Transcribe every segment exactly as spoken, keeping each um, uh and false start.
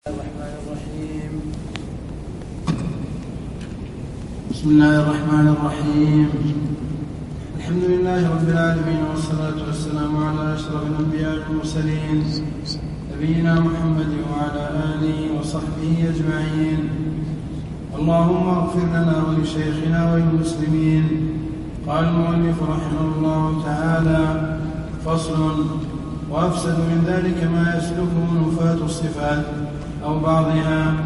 الرحمن الرحيم. بسم الله الرحمن الرحيم. الحمد لله رب العالمين، والصلاة والسلام على أشرف الأنبياء والمرسلين نبينا محمد وعلى آله وصحبه أجمعين. اللهم اغفر لنا ولشيخنا وللمسلمين. قال المؤلف رحمه الله تعالى: فصل: وأفسد من ذلك ما يسلكه نفاة الصفات أو بعضها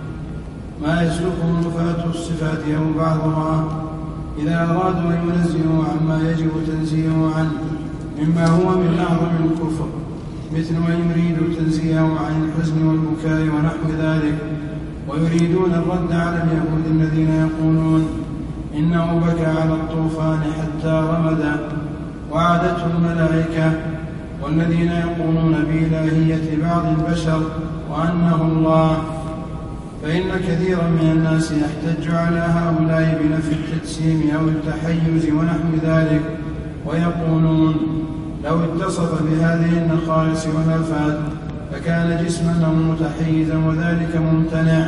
ما يسلكه نفاة الصفات أو بعضها إذا أرادوا أن ينزهوا عما يجب تنزيهه عنه مما هو من أعظم الكفر، مثل أن يريدوا تنزيهه عن الحزن والبكاء ونحو ذلك، ويريدون الرد على اليهود الذين يقولون إنه بكى على الطوفان حتى رمد وعادته الملائكة، والذين يقولون بإلهية بعض البشر وأنه الله. فإن كثيرا من الناس يحتج على هؤلاء بنفي التجسيم أو التحيز ونحو ذلك، ويقولون لو اتصف بهذه النقائص والآفات فكان جسما أو متحيزا، وذلك ممتنع.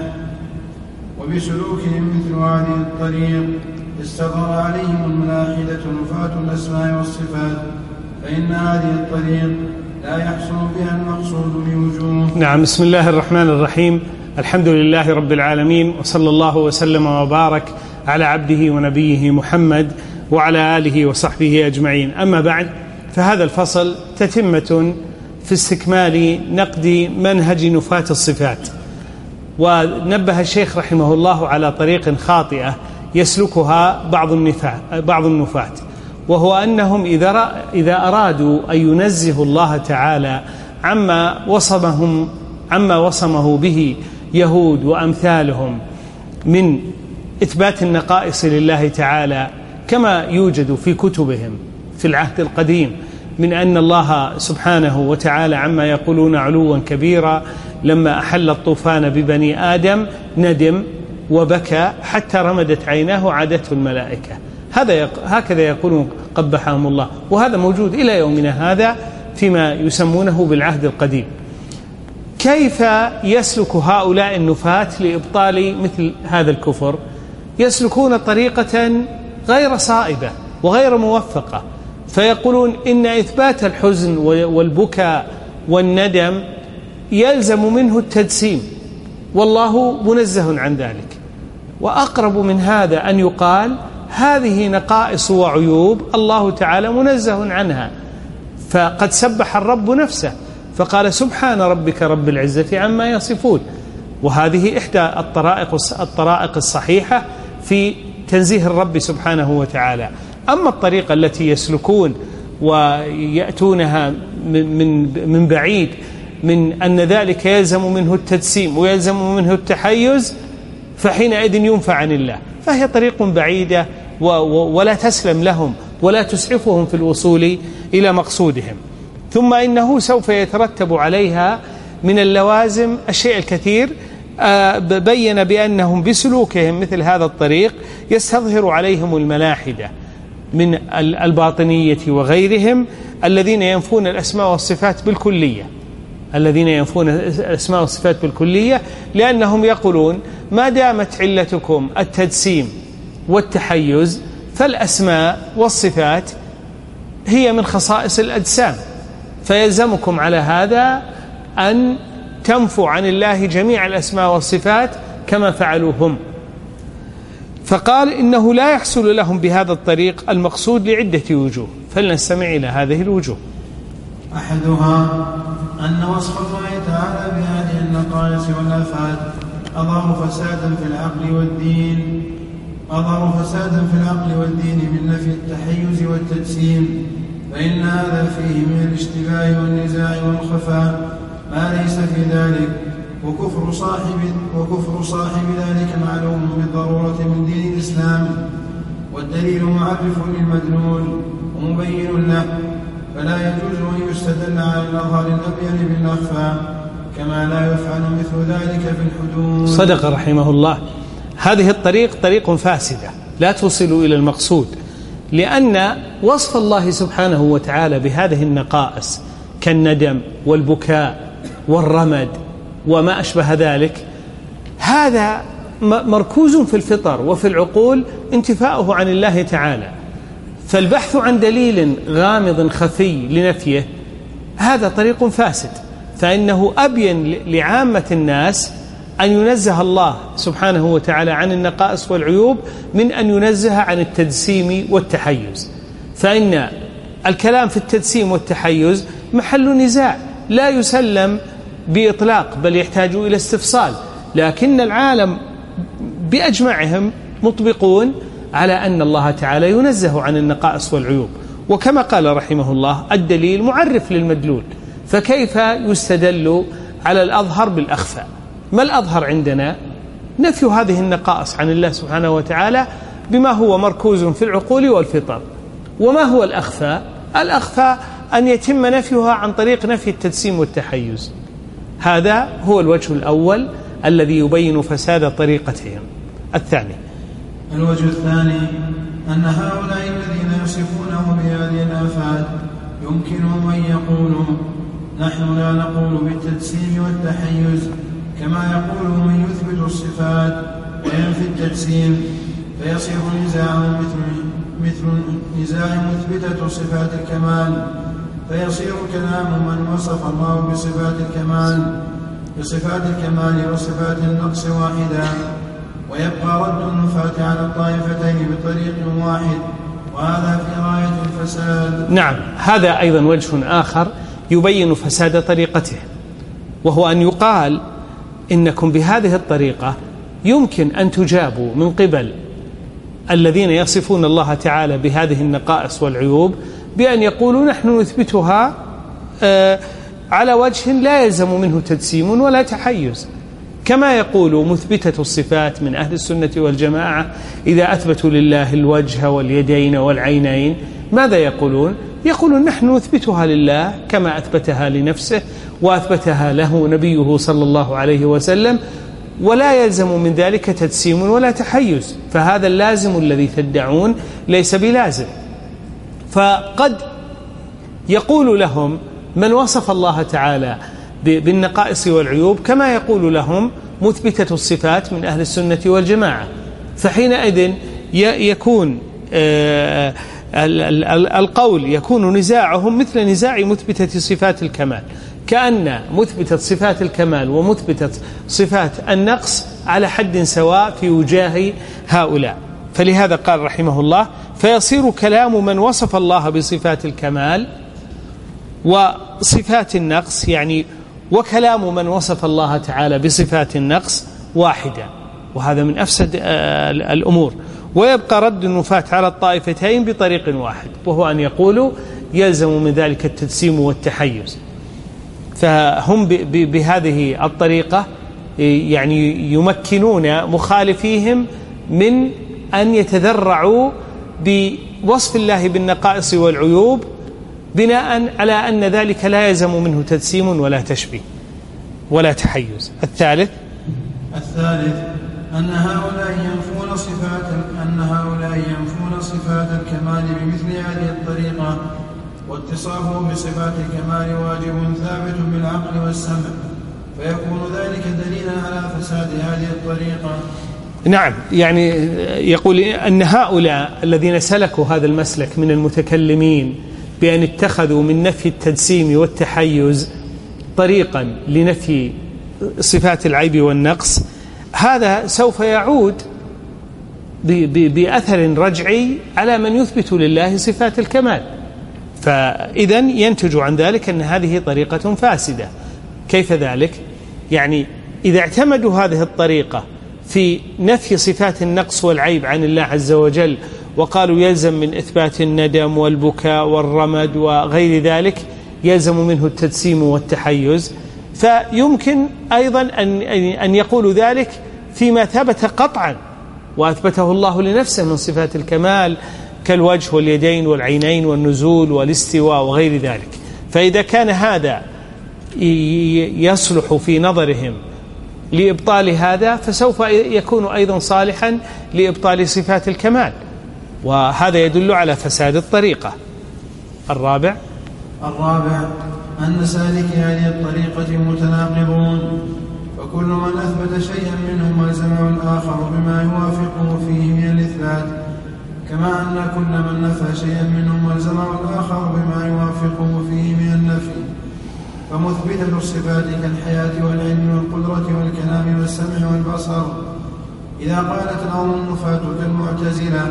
وبسلوكهم مثل هذه الطريق استظهر عليهم الملاحدة نفاة الأسماء والصفات، فإن هذه الطريق لا يحصل بها المقصود بوجوه. نعم. بسم الله الرحمن الرحيم. الحمد لله رب العالمين، وصلى الله وسلم وبارك على عبده ونبيه محمد وعلى آله وصحبه أجمعين. أما بعد، فهذا الفصل تتمة في استكمال نقد منهج نفاة الصفات. ونبه الشيخ رحمه الله على طريق خاطئة يسلكها بعض النفاة بعض النفاة وهو أنهم إذا أرادوا أن ينزهوا الله تعالى عما وصمهم عما وصمه به يهود وأمثالهم من إثبات النقائص لله تعالى، كما يوجد في كتبهم في العهد القديم من أن الله سبحانه وتعالى عما يقولون علوا كبيرا، لما أحل الطوفان ببني آدم ندم وبكى حتى رمدت عيناه وعادته الملائكة. هذا يق... هكذا يقولون قبحهم الله، وهذا موجود إلى يومنا هذا فيما يسمونه بالعهد القديم. كيف يسلك هؤلاء النفاة لإبطال مثل هذا الكفر؟ يسلكون طريقة غير صائبة وغير موفقة، فيقولون إن إثبات الحزن والبكاء والندم يلزم منه التجسيم، والله منزه عن ذلك. وأقرب من هذا أن يقال هذه نقائص وعيوب الله تعالى منزه عنها، فقد سبح الرب نفسه فقال سبحان ربك رب العزة عما يصفون. وهذه إحدى الطرائق الطرائق الصحيحة في تنزيه الرب سبحانه وتعالى. أما الطريقة التي يسلكون ويأتونها من من بعيد من أن ذلك يلزم منه التجسيم ويلزم منه التحيز، فحينئذ ينفى عن الله، فهي طريق بعيدة ولا تسلم لهم ولا تسعفهم في الوصول إلى مقصودهم. ثم إنه سوف يترتب عليها من اللوازم الشيء الكثير. بين بأنهم بسلوكهم مثل هذا الطريق يستظهر عليهم الملاحدة من الباطنية وغيرهم الذين ينفون الأسماء والصفات بالكلية الذين ينفون الأسماء والصفات بالكلية لأنهم يقولون ما دامت علتكم التجسيم والتحيز فالأسماء والصفات هي من خصائص الأجسام، فيلزمكم على هذا أن تنفوا عن الله جميع الأسماء والصفات كما فعلوا هم. فقال إنه لا يحصل لهم بهذا الطريق المقصود لعدة وجوه، فلنستمع إلى هذه الوجوه. أحدها أن وصف الله تعالى بهذه النقائص والآفات أظهر فسادا في العقل والدين أظهر فسادا في العقل والدين من نفي التحيز والتجسيم، فإن هذا فيه من الاشتباه والنزاع والخفاء ما ليس في ذلك، وكفر صاحب وكفر صاحب ذلك معلوم بالضرورة من دين الإسلام، والدليل معرف للمدلول ومبين له، فلا يجوز أن يستدل على الأظهر الأبين بالأخفى، كما لا يفعل مثل ذلك في الحدود. صدق رحمه الله. هذه الطريق طريق فاسدة لا توصل إلى المقصود، لأن وصف الله سبحانه وتعالى بهذه النقائص كالندم والبكاء والرمد وما أشبه ذلك، هذا مركوز في الفطر وفي العقول انتفاؤه عن الله تعالى. فالبحث عن دليل غامض خفي لنفيه هذا طريق فاسد، فإنه أبين لعامة الناس أن ينزه الله سبحانه وتعالى عن النقائص والعيوب من أن ينزه عن التجسيم والتحيز. فإن الكلام في التجسيم والتحيز محل نزاع لا يسلم بإطلاق، بل يحتاج إلى استفصال، لكن العالم بأجمعهم مطبقون على أن الله تعالى ينزه عن النقائص والعيوب. وكما قال رحمه الله: الدليل معرف للمدلول، فكيف يستدل على الأظهر بالأخفى؟ ما الأظهر عندنا؟ نفي هذه النقائص عن الله سبحانه وتعالى بما هو مركوز في العقول والفطر. وما هو الأخفى؟ الأخفى أن يتم نفيها عن طريق نفي التجسيم والتحيز. هذا هو الوجه الأول الذي يبين فساد طريقتهم. الثاني، الوجه الثاني أن هؤلاء الذين يصفونه بهذه الآفات يمكنهم أن يقولوا: نحن لا نقول بالتجسيم والتحيز كما يقول من يثبت الصفات وينفي التجسيم، فيصير نزاع مثل مثل نزاع مثبتة صفات الكمال، فيصير كلام من وصف الله بصفات الكمال بصفات الكمال وصفات النقص واحدا، ويبقى رد النفاة على الطائفتين بطريق واحد، وهذا في غاية الفساد. نعم، هذا أيضا وجه آخر يبين فساد طريقته، وهو أن يقال إنكم بهذه الطريقة يمكن أن تجابوا من قبل الذين يصفون الله تعالى بهذه النقائص والعيوب بأن يقولوا: نحن نثبتها على وجه لا يلزم منه تجسيم ولا تحيز، كما يقول مثبتة الصفات من أهل السنة والجماعة إذا أثبتوا لله الوجه واليدين والعينين. ماذا يقولون؟ يقولون: نحن نثبتها لله كما أثبتها لنفسه وأثبتها له نبيه صلى الله عليه وسلم، ولا يلزم من ذلك تجسيم ولا تحيز. فهذا اللازم الذي تدعون ليس بلازم. فقد يقول لهم من وصف الله تعالى بالنقائص والعيوب كما يقول لهم مثبتة الصفات من أهل السنة والجماعة، فحينئذ يكون القول يكون نزاعهم مثل نزاع مثبتة صفات الكمال، كأن مثبتة صفات الكمال ومثبتة صفات النقص على حد سواء في وجاه هؤلاء. فلهذا قال رحمه الله: فيصير كلام من وصف الله بصفات الكمال وصفات النقص، يعني وكلام من وصف الله تعالى بصفات النقص واحدة، وهذا من أفسد الأمور. ويبقى رد النفاة على الطائفتين بطريق واحد، وهو أن يقولوا يلزم من ذلك التجسيم والتحيز. فهم بهذه الطريقة يعني يمكنون مخالفيهم من أن يتذرعوا بوصف الله بالنقائص والعيوب بناء على أن ذلك لا يلزم منه تجسيم ولا تشبيه ولا تحيز. الثالث الثالث أن هؤلاء ينفون صفات أن هؤلاء ينفون صفات الكمال بمثل هذه الطريقة، واتصافه بصفات الكمال واجب ثابت بالعقل والسمع، فيكون ذلك دليلا على فساد هذه الطريقة. نعم، يعني يقول أن هؤلاء الذين سلكوا هذا المسلك من المتكلمين بأن اتخذوا من نفي التجسيم والتحيز طريقا لنفي صفات العيب والنقص، هذا سوف يعود بأثر رجعي على من يثبت لله صفات الكمال. فإذا ينتج عن ذلك أن هذه طريقة فاسدة. كيف ذلك؟ يعني إذا اعتمدوا هذه الطريقة في نفي صفات النقص والعيب عن الله عز وجل وقالوا يلزم من إثبات الندم والبكاء والرمد وغير ذلك يلزم منه التجسيم والتحيز، فيمكن أيضا أن يقولوا ذلك فيما ثبت قطعا وأثبته الله لنفسه من صفات الكمال كالوجه واليدين والعينين والنزول والاستواء وغير ذلك. فإذا كان هذا يصلح في نظرهم لإبطال هذا، فسوف يكون أيضا صالحا لإبطال صفات الكمال، وهذا يدل على فساد الطريقة. الرابع الرابع أن سالكي هذه الطريقة متناقضون، فكل من أثبت شيئا منهما ألزمه الآخر بما يوافقه فيه من الإثبات، كما أن كل من نفى شيئا منهما ألزمه الآخر بما يوافقه فيه من النفي. فمثبتة الصفات كالحياة والعلم والقدرة والكلام والسمع والبصر إذا قالت لهم النفاة كالمعتزلة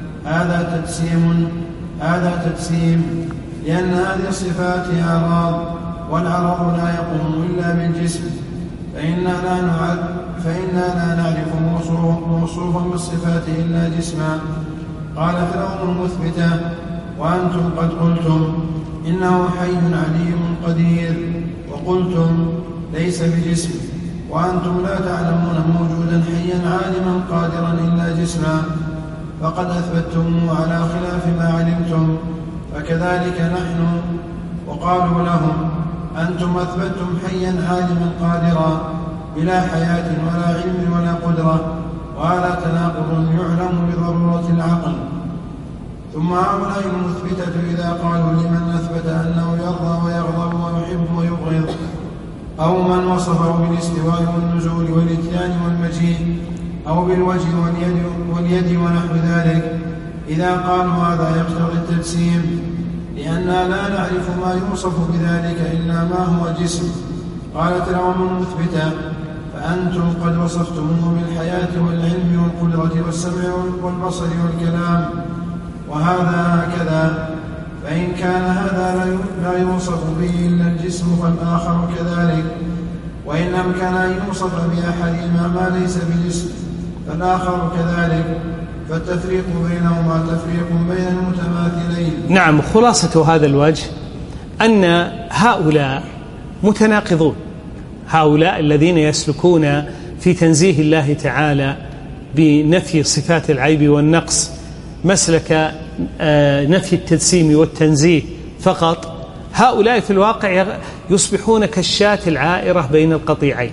هذا تجسيم هذا تجسيم لأن هذه الصفات أعراض، والعرض لا يقوم إلا بالجسم، فإنا لا نعرف فإنا لا نعرف موصوفا بالصفات إلا جسما. قال فرعون المثبتة: وأنتم قد قلتم إنه حي عليم قدير، وقلتم ليس بجسم، وأنتم لا تعلمون موجودا حيا عالما قادرا إلا جسما، فقد أثبتموه على خلاف ما علمتم، فكذلك نحن. وقالوا لهم: أنتم أثبتم حيا عالما قادرا بلا حياة ولا علم ولا قدرة، وهذا تناقض يعلم بضرورة العقل. ثم هؤلاء المثبتة إذا قالوا لمن أثبت أنه يرضى ويغضب ويحب ويبغض، أو من وصفه بالاستواء والنزول والإتيان والمجيء، أو بالوجه واليد, واليد ونحو ذلك، إذا قالوا هذا يقتضي التجسيم، لأننا لا نعرف ما يوصف بذلك إلا ما هو جسم. قالت لهم المثبتة: فأنتم قد وصفتموه بالحياة والعلم والقدرة والسمع والبصر والكلام، وهذا هكذا، فإن كان هذا لا يوصف به إلا الجسم فالآخر كذلك، وإن أمكن أن يوصف بأحدهما ما ليس بجسم فالآخر كذلك، فالتفريق بينهما تفريق بين المتماثلين. نعم، خلاصة هذا الوجه أن هؤلاء متناقضون، هؤلاء الذين يسلكون في تنزيه الله تعالى بنفي صفات العيب والنقص مسلك نفي التجسيم والتنزيه فقط، هؤلاء في الواقع يصبحون كالشاة العائرة بين القطيعين،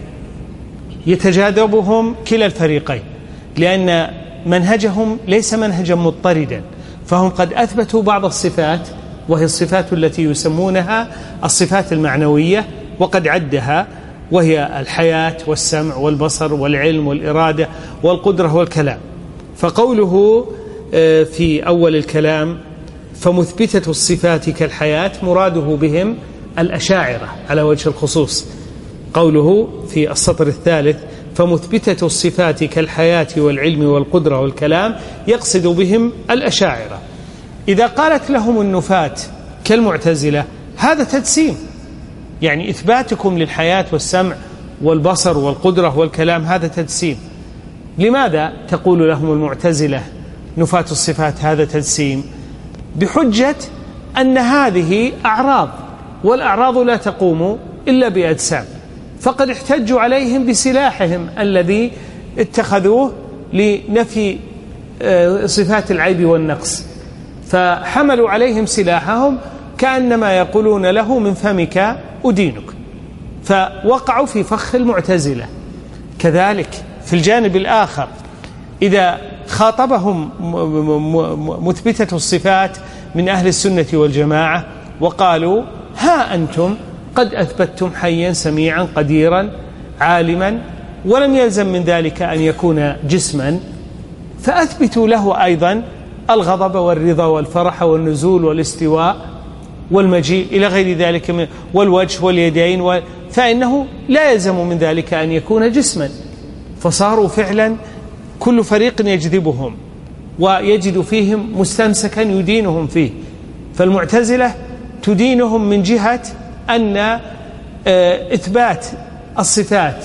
يتجاذبهم كلا الفريقين، لأن منهجهم ليس منهجا مضطردا، فهم قد أثبتوا بعض الصفات وهي الصفات التي يسمونها الصفات المعنوية وقد عدها، وهي الحياة والسمع والبصر والعلم والإرادة والقدرة والكلام. فقوله في أول الكلام فمثبتة الصفات كالحياة مراده بهم الأشاعرة على وجه الخصوص. قوله في السطر الثالث فمثبتة الصفات كالحياة والعلم والقدرة والكلام يقصد بهم الأشاعرة. إذا قالت لهم النفاة كالمعتزلة هذا تجسيم، يعني إثباتكم للحياة والسمع والبصر والقدرة والكلام هذا تجسيم. لماذا تقول لهم المعتزلة نفاة الصفات هذا تجسيم؟ بحجة أن هذه أعراض، والأعراض لا تقوم إلا بأجسام، فقد احتجوا عليهم بسلاحهم الذي اتخذوه لنفي صفات العيب والنقص، فحملوا عليهم سلاحهم كأنما يقولون له من فمك أدينك، فوقعوا في فخ المعتزلة. كذلك في الجانب الآخر إذا خاطبهم مثبتة الصفات من أهل السنة والجماعة وقالوا ها أنتم قد أثبتتم حيا سميعا قديرا عالما ولم يلزم من ذلك أن يكون جسما، فأثبتوا له أيضا الغضب والرضا والفرح والنزول والاستواء والمجيء إلى غير ذلك والوجه واليدين و... فإنه لا يلزم من ذلك أن يكون جسما، فصاروا فعلا كل فريق يجذبهم ويجد فيهم مستمسكا يدينهم فيه. فالمعتزلة تدينهم من جهة أن إثبات الصفات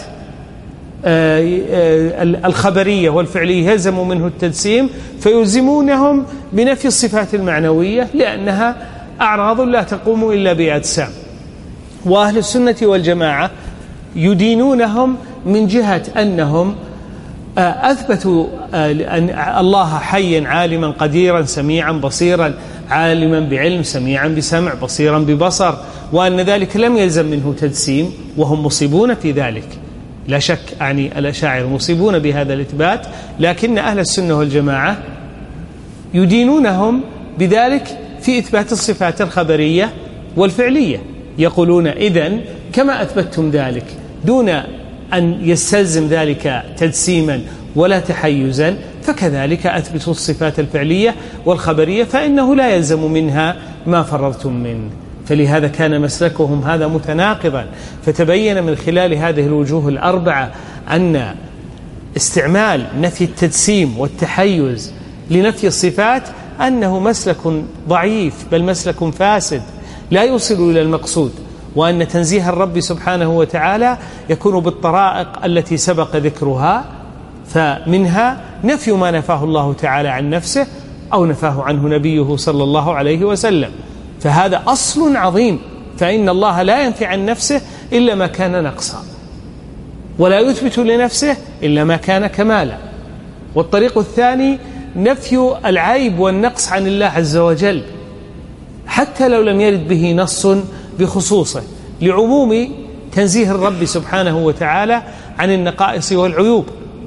الخبرية والفعلية يلزم منه التجسيم، فيلزمونهم بنفي الصفات المعنوية لأنها أعراض لا تقوم إلا بأجسام. وأهل السنة والجماعة يدينونهم من جهة أنهم أثبتوا أن الله حيا عالما قديرا سميعا بصيرا، عالما بعلم سميعا بسمع بصيرا ببصر، وأن ذلك لم يلزم منه تجسيم، وهم مصيبون في ذلك لا شك، يعني الأشاعرة مصيبون بهذا الإثبات، لكن أهل السنة والجماعة يدينونهم بذلك في إثبات الصفات الخبرية والفعلية. يقولون إذن كما أثبتتم ذلك دون أن يستلزم ذلك تجسيما ولا تحيزا، فكذلك أثبتوا الصفات الفعلية والخبرية فإنه لا يلزم منها ما فررتم منه. فلهذا كان مسلكهم هذا متناقضا. فتبين من خلال هذه الوجوه الأربعة أن استعمال نفي التجسيم والتحيز لنفي الصفات أنه مسلك ضعيف، بل مسلك فاسد لا يوصل إلى المقصود، وأن تنزيه الرب سبحانه وتعالى يكون بالطرائق التي سبق ذكرها، فمنها نفي ما نفاه الله تعالى عن نفسه أو نفاه عنه نبيه صلى الله عليه وسلم، فهذا أصل عظيم. فإن الله لا ينفي عن نفسه إلا ما كان نقصا، ولا يثبت لنفسه إلا ما كان كمالا. والطريق الثاني نفي العيب والنقص عن الله عز وجل حتى لو لم يرد به نص بخصوصه، لعموم تنزيه الرب سبحانه وتعالى عن النقائص والعيوب.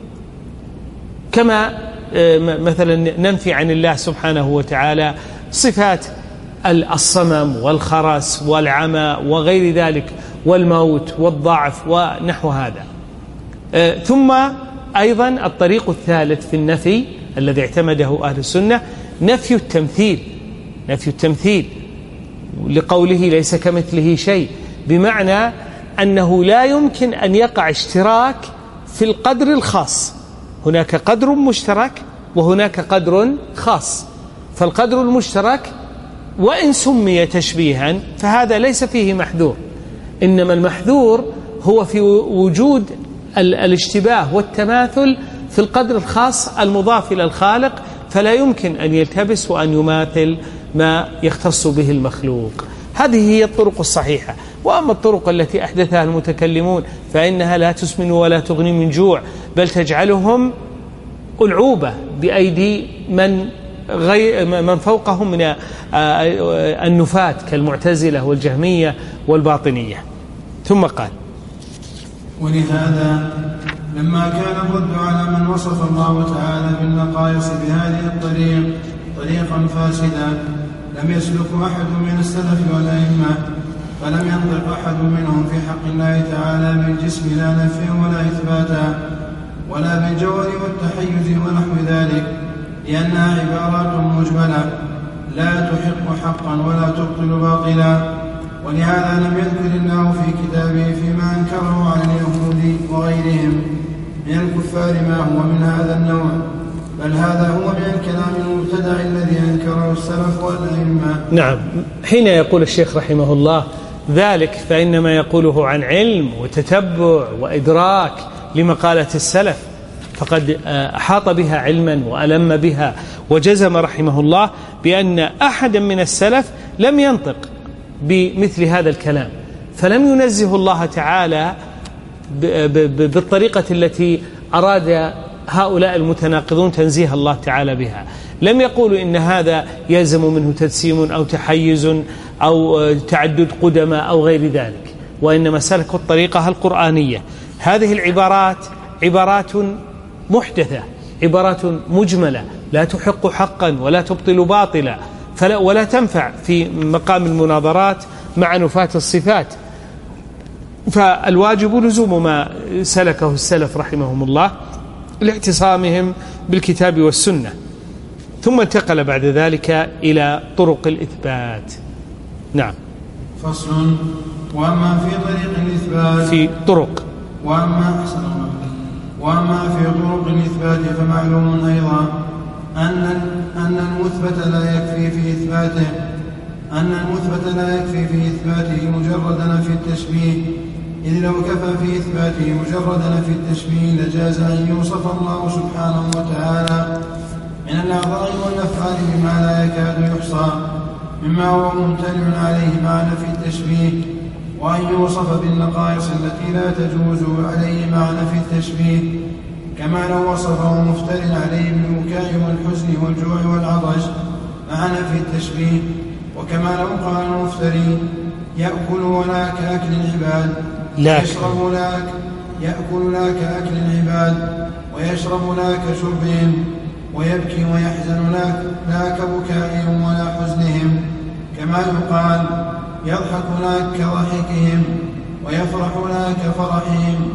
كما مثلا ننفي عن الله سبحانه وتعالى صفات الصمم والخرس والعمى وغير ذلك والموت والضعف ونحو هذا. ثم أيضا الطريق الثالث في النفي الذي اعتمده أهل السنة نفي التمثيل. نفي التمثيل لقوله ليس كمثله شيء، بمعنى أنه لا يمكن أن يقع اشتراك في القدر الخاص. هناك قدر مشترك وهناك قدر خاص، فالقدر المشترك وإن سمي تشبيها فهذا ليس فيه محذور، إنما المحذور هو في وجود الاشتباه والتماثل في القدر الخاص المضاف إلى الخالق، فلا يمكن أن يلتبس وأن يماثل ما يختص به المخلوق. هذه هي الطرق الصحيحة. وأما الطرق التي أحدثها المتكلمون فإنها لا تسمن ولا تغني من جوع، بل تجعلهم ألعوبة بأيدي من غير من فوقهم من النفاة كالمعتزلة والجهمية والباطنية. ثم قال: ولهذا لما كان الرد على من وصف الله تعالى بالنقائص بهذه الطريق طريقا فاسدا لم يسلك أحد من السلف والأئمة، فلم ينطق أحد منهم في حق الله تعالى بالجسم لا نفيا ولا إثباتا ولا بالجوهر والتحيز ونحو ذلك، لأنها عبارات مجملة لا تحق حقا ولا تبطل باطلا. ولهذا لم يذكر الله في كتابه فيما أنكره على اليهود وغيرهم من الكفار ما هو من هذا النوع، بل هذا هو من الكلام المبتدع الذي أنكره السلف والأئمة. نعم، حين يقول الشيخ رحمه الله ذلك فإنما يقوله عن علم وتتبع وإدراك لمقالة السلف، فقد أحاط بها علما وألم بها، وجزم رحمه الله بأن أحدا من السلف لم ينطق بمثل هذا الكلام، فلم ينزه الله تعالى بالطريقة التي أراد هؤلاء المتناقضون تنزيه الله تعالى بها. لم يقولوا إن هذا يلزم منه تجسيم أو تحيز أو تعدد قدمة أو غير ذلك، وإنما سلكوا الطريقة القرآنية. هذه العبارات عبارات محدثة، عبارات مجملة لا تحق حقا ولا تبطل باطلا، فلا ولا تنفع في مقام المناظرات مع نفاة الصفات. فالواجب لزوم ما سلكه السلف رحمهم الله لاعتصامهم بالكتاب والسنة. ثم انتقل بعد ذلك إلى طرق الإثبات. نعم. فصل. وأما في طريق الإثبات في طرق وأما وأما في طرق الإثبات فمعلوم أيضا أن أن المثبت لا يكفي في إثباته أن المثبت لا يكفي في إثباته مجرد نفي التشبيه، إذ لو كفى في إثباته مجرد نفي التشبيه لجاز أن يوصف الله سبحانه وتعالى من الأعضاء والأفعال بما لا يكاد يحصى مما هو ممتنع عليه مع نفي التشبيه، وأن يوصف بالنقائص التي لا تجوز عليه مع نفي التشبيه، كما لو وصفه مفتر عليه بالبكاء والحزن والجوع والعطش مع نفي التشبيه، وكما لو قال المفتري يأكل ولا كأكل العباد ويشرب لا يأكل لا كأكل العباد ويشرب لا كشربهم ويبكي ويحزن لا, لا كبكائهم ولا حزنهم، كما يقال يضحك لا كضحكهم ويفرح لا كفرحهم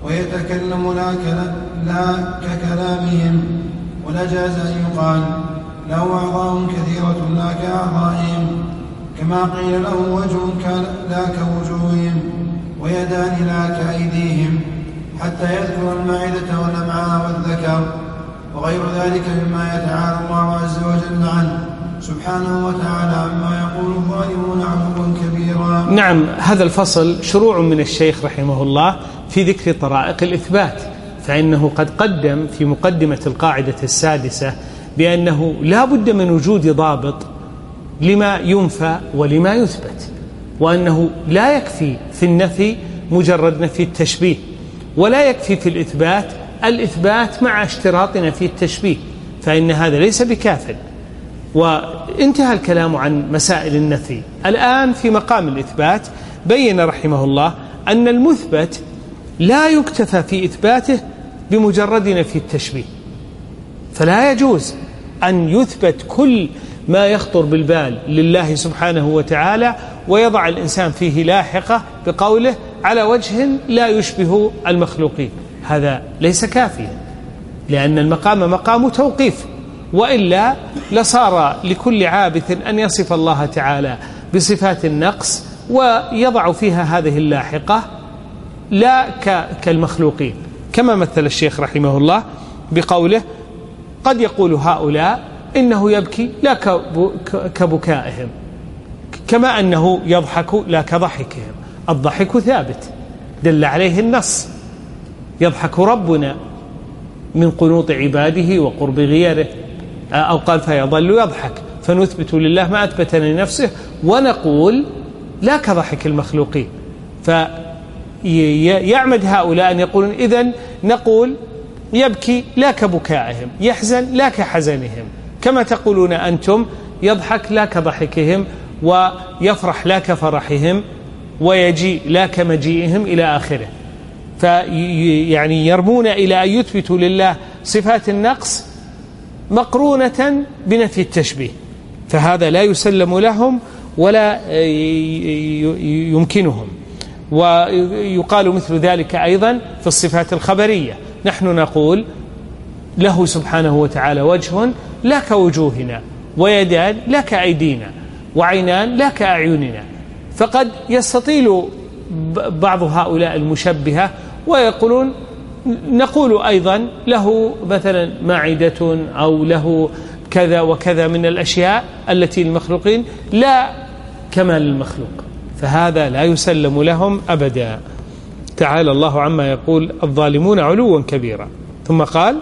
ويتكلم لا, لا ككلامهم، ولا جاز أن يقال له أعضاء كثيرة لا كأعضائهم، كما قيل له وجه لا كوجوههم، ويدان لا كأيديهم، حتى يذكر المعدة والأمعاء والذكر وغير ذلك مما يتعالى الله عز وجل عنه سبحانه وتعالى عما يقول الظالمون علوا كبيرا. نعم، هذا الفصل شروع من الشيخ رحمه الله في ذكر طرائق الإثبات، فإنه قد قدم في مقدمة القاعدة السادسة بأنه لا بد من وجود ضابط لما ينفى ولما يثبت، وأنه لا يكفي في النفي مجرد نفي التشبيه، ولا يكفي في الإثبات الإثبات مع اشتراطنا في التشبيه، فإن هذا ليس بكافٍ. وانتهى الكلام عن مسائل النفي. الآن في مقام الإثبات بين رحمه الله أن المثبت لا يكتفى في إثباته بمجرد نفي التشبيه، فلا يجوز أن يثبت كل ما يخطر بالبال لله سبحانه وتعالى ويضع الإنسان فيه لاحقة بقوله على وجه لا يشبه المخلوقين، هذا ليس كافيا، لأن المقام مقام توقيف، وإلا لصار لكل عابث أن يصف الله تعالى بصفات النقص ويضع فيها هذه اللاحقة لا كالمخلوقين، كما مثل الشيخ رحمه الله بقوله قد يقول هؤلاء إنه يبكي لا كبكائهم، كما أنه يضحك لا كضحكهم، الضحك ثابت دل عليه النص، يضحك ربنا من قنوط عباده وقرب غيره، أو قال فيظل يضحك، فنثبت لله ما أثبت لنفسه ونقول لا كضحك المخلوقين. فيعمد هؤلاء أن يقولون إذن نقول يبكي لا كبكائهم، يحزن لا كحزنهم، كما تقولون أنتم يضحك لا كضحكهم، ويفرح لا كفرحهم، ويجيء لا كمجيئهم إلى آخره. فيعني يرمون إلى أن يثبتوا لله صفات النقص مقرونة بنفي التشبيه، فهذا لا يسلم لهم ولا يمكنهم. ويقال مثل ذلك أيضا في الصفات الخبرية، نحن نقول له سبحانه وتعالى وجه لا كوجوهنا، ويدان لا كأيدينا، وعينان لا كأعيننا، فقد يستطيل بعض هؤلاء المشبهة ويقولون نقول أيضا له مثلا معدة أو له كذا وكذا من الأشياء التي المخلوقين لا كمال المخلوق، فهذا لا يسلم لهم أبدا. تعالى الله عما يقول الظالمون علوا كبيرا. ثم قال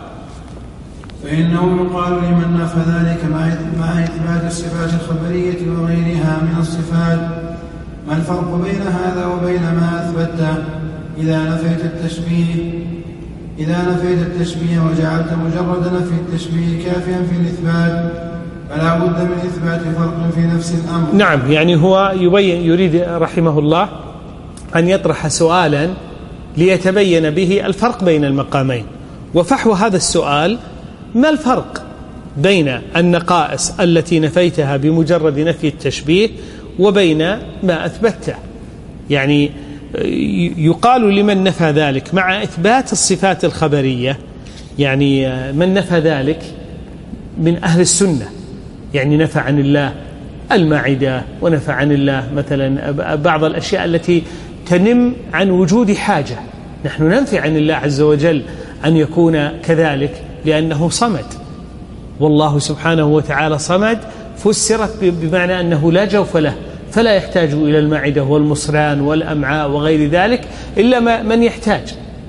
فإنه يقال لمن نفى ذلك مع إثبات الصفات الخبرية وغيرها من الصفات ما الفرق بين هذا وبين ما أثبته إذا نفيت التشبيه إذا نفيت التشبيه وجعلت مجرد نفي التشبيه كافيا في الإثبات، فلا بد من إثبات فرق في نفس الأمر. نعم، يعني هو يبين يريد رحمه الله أن يطرح سؤالا ليتبين به الفرق بين المقامين، وفحوى هذا السؤال ما الفرق بين النقائص التي نفيتها بمجرد نفي التشبيه وبين ما أثبته. يعني يقال لمن نفى ذلك مع إثبات الصفات الخبرية، يعني من نفى ذلك من أهل السنة، يعني نفى عن الله المعدة ونفى عن الله مثلا بعض الأشياء التي تنم عن وجود حاجة، نحن ننفي عن الله عز وجل أن يكون كذلك لأنه صمد، والله سبحانه وتعالى صمد فسرت بمعنى أنه لا جوف له، فلا يحتاج إلى المعدة والمصران والأمعاء وغير ذلك إلا من يحتاج.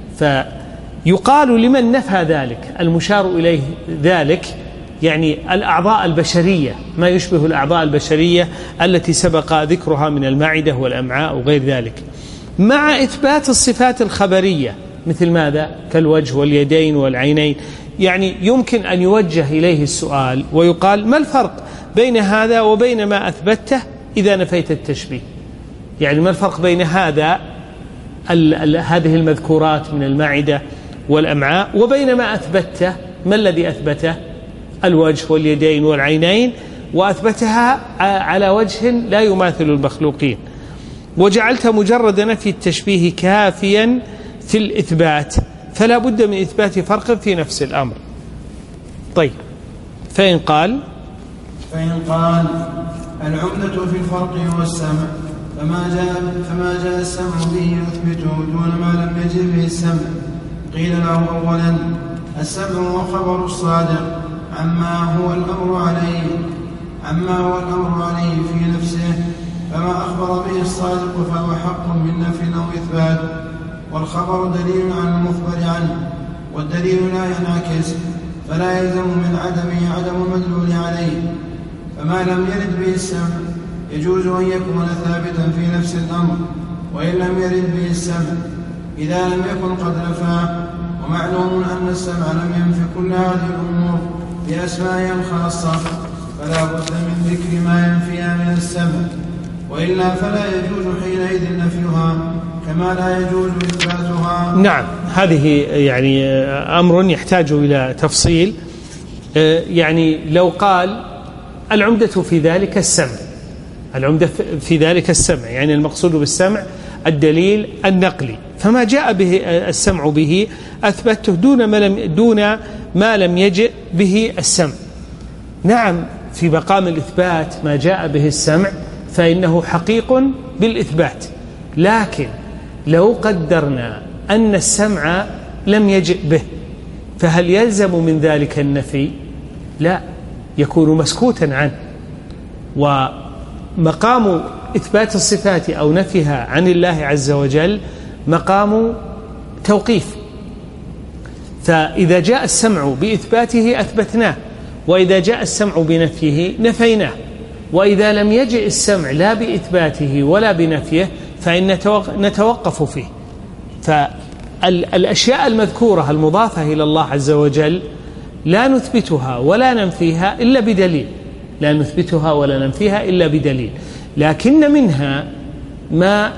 فيقال لمن نفى ذلك المشار إليه ذلك يعني الأعضاء البشرية، ما يشبه الأعضاء البشرية التي سبق ذكرها من المعدة والأمعاء وغير ذلك، مع إثبات الصفات الخبرية مثل ماذا؟ كالوجه واليدين والعينين. يعني يمكن أن يوجه إليه السؤال ويقال ما الفرق بين هذا وبين ما أثبته إذا نفيت التشبيه؟ يعني ما الفرق بين هذا ال ال هذه المذكورات من المعدة والأمعاء وبين ما أثبته؟ ما الذي أثبته؟ الوجه واليدين والعينين، وأثبتها على وجه لا يماثل المخلوقين، وجعلت مجرد نفي التشبيه كافيا في الإثبات فلا بد من إثبات فرق في نفس الأمر. طيب فإن قال فإن قال العمدة في الفرق هو السمع، فما جاء, فما جاء السمع به يثبته دون ما لم يجد به السمع. قيل له أولا السمع هو خبر الصادق عما هو الأمر عليه عما هو الأمر عليه في نفسه، فما أخبر به الصادق فهو حق من نفي أو إثبات، والخبر دليل على المخبر عنه، والدليل لا ينعكس، فلا يلزم من عدمه عدم المدلول عليه. فما لم يرد به السمع يجوز أن يكون ثابتا في نفس الأمر وإن لم يرد به السمع إذا لم يكن قد نفاه. ومعلوم أن السمع لم ينفي كل هذه الأمور بأسمائها الخاصة، فلا بد من ذكر ما ينفيها من السمع، وإلا فلا يجوز حينئذ نفيها كما لا يجوز إثباتها. نعم، هذه يعني أمر يحتاج إلى تفصيل. يعني لو قال العمدة في ذلك السمع، العمدة في ذلك السمع يعني المقصود بالسمع الدليل النقلي، فما جاء به السمع به أثبته دون ما لم, دون ما لم يجئ به السمع. نعم، في مقام الإثبات ما جاء به السمع فإنه حقيق بالإثبات، لكن لو قدرنا أن السمع لم يجئ به فهل يلزم من ذلك النفي؟ لا، يكون مسكوتا عنه. ومقام إثبات الصفات أو نفيها عن الله عز وجل مقام توقيف، فإذا جاء السمع بإثباته أثبتناه، وإذا جاء السمع بنفيه نفيناه، وإذا لم يجئ السمع لا بإثباته ولا بنفيه فإن نتوقف فيه. فالأشياء المذكورة المضافة إلى الله عز وجل لا نثبتها ولا ننفيها إلا بدليل، لا نثبتها ولا ننفيها إلا بدليل، لكن منها ما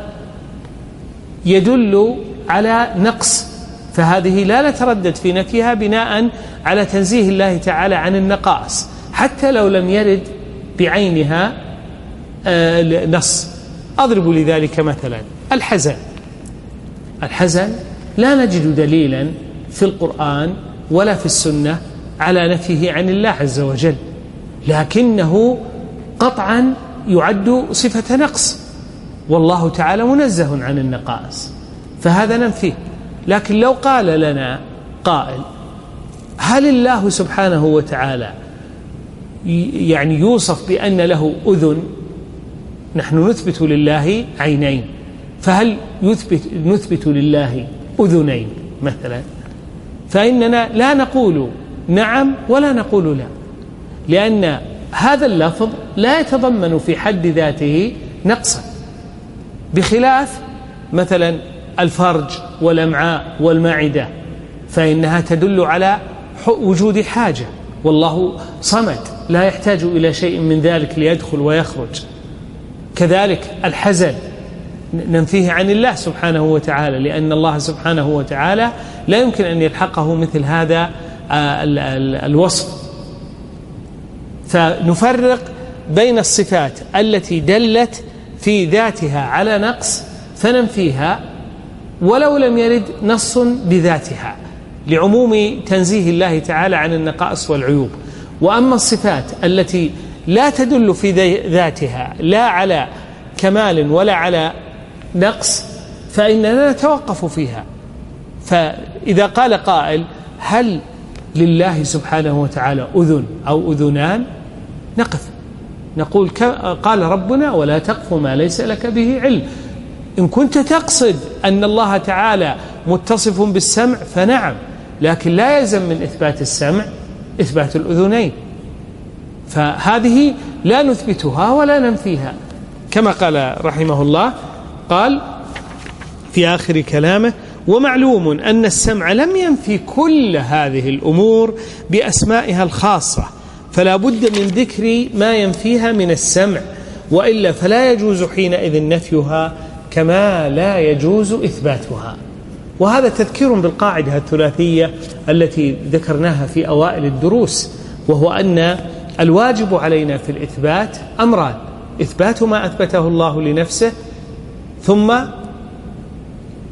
يدل على نقص، فهذه لا نتردد في نفيها بناء على تنزيه الله تعالى عن النقائص حتى لو لم يرد بعينها نص. أضرب لذلك مثلا الحزن. الحزن لا نجد دليلا في القرآن ولا في السنة على نفيه عن الله عز وجل، لكنه قطعا يعد صفة نقص، والله تعالى منزه عن النقائص، فهذا ننفيه. لكن لو قال لنا قائل هل الله سبحانه وتعالى يعني يوصف بأن له أذن؟ نحن نثبت لله عينين، فهل يثبت نثبت لله أذنين مثلا؟ فإننا لا نقول نعم ولا نقول لا، لأن هذا اللفظ لا يتضمن في حد ذاته نقصا، بخلاف مثلا الفرج والأمعاء والمعدة فإنها تدل على وجود حاجة، والله صمد لا يحتاج إلى شيء من ذلك ليدخل ويخرج. كذلك الحزن ننفيه عن الله سبحانه وتعالى، لأن الله سبحانه وتعالى لا يمكن أن يلحقه مثل هذا الوصف. فنفرق بين الصفات التي دلت في ذاتها على نقص فننفيها ولو لم يرد نص بذاتها لعموم تنزيه الله تعالى عن النقائص والعيوب، وأما الصفات التي لا تدل في ذاتها لا على كمال ولا على نقص فإننا نتوقف فيها. فإذا قال قائل هل لله سبحانه وتعالى أذن أو أذنان؟ نقف نقول قال ربنا ولا تقف ما ليس لك به علم. إن كنت تقصد أن الله تعالى متصف بالسمع فنعم، لكن لا يلزم من إثبات السمع إثبات الأذنين، فهذه لا نثبتها ولا ننفيها. كما قال رحمه الله، قال في آخر كلامه: ومعلوم أن السمع لم ينفي كل هذه الأمور بأسمائها الخاصة، فلا بد من ذكر ما ينفيها من السمع، وإلا فلا يجوز حينئذ نفيها كما لا يجوز إثباتها. وهذا تذكير بالقاعدة الثلاثية التي ذكرناها في أوائل الدروس، وهو أن الواجب علينا في الإثبات أمران: إثبات ما أثبته الله لنفسه، ثم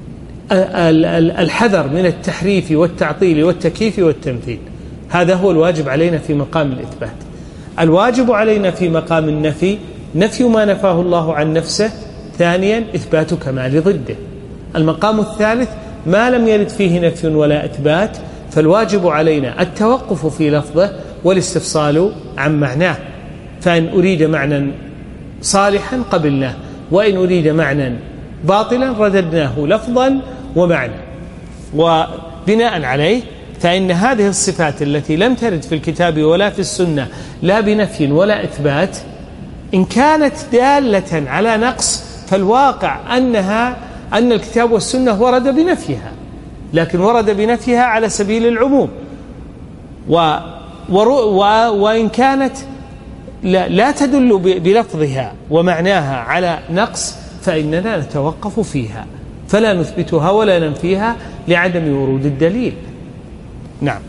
الحذر من التحريف والتعطيل والتكييف والتمثيل. هذا هو الواجب علينا في مقام الإثبات. الواجب علينا في مقام النفي نفي ما نفاه الله عن نفسه، ثانيا إثبات كمال ضده. المقام الثالث ما لم يرد فيه نفي ولا إثبات، فالواجب علينا التوقف في لفظه والاستفصال عن معناه. فإن أريد معنى صالحا قبلناه، وإن أريد معنى باطلا رددناه لفظا ومعنى. وبناء عليه فإن هذه الصفات التي لم ترد في الكتاب ولا في السنة لا بنفي ولا إثبات، إن كانت دالة على نقص فالواقع أنها أن الكتاب والسنة ورد بنفيها، لكن ورد بنفيها على سبيل العموم. و وإن كانت لا, لا تدل بلفظها ومعناها على نقص فإننا نتوقف فيها، فلا نثبتها ولا ننفيها لعدم ورود الدليل. نعم.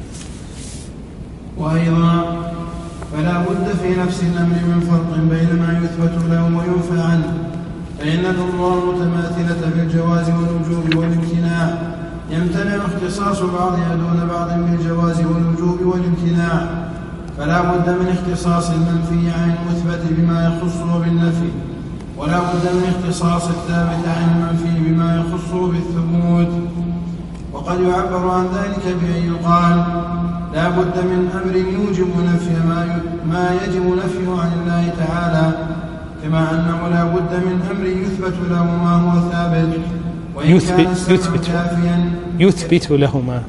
وأيضا فلا بد في نفس الأمر من فرق بين ما يثبت له وينفى عنه، فإن الأمور المتماثلة بالجواز والوجوب والامتناع يمتنع اختصاص بعضها دون بعض بالجواز والوجوب والامتناع، فلا بد من اختصاص المنفي عن المثبت بما يخصه بالنفي، ولا بد من اختصاص الثابت عن المنفي بما يخصه بالثبوت. وقد يعبر عن ذلك بأن يقال لا بد من أمر يوجب نفي ما يجب نفيه عن الله تعالى، كما أنه لا بد من أمر يثبت له ما هو ثابت وإن كان السمع كافيا يثبت له ما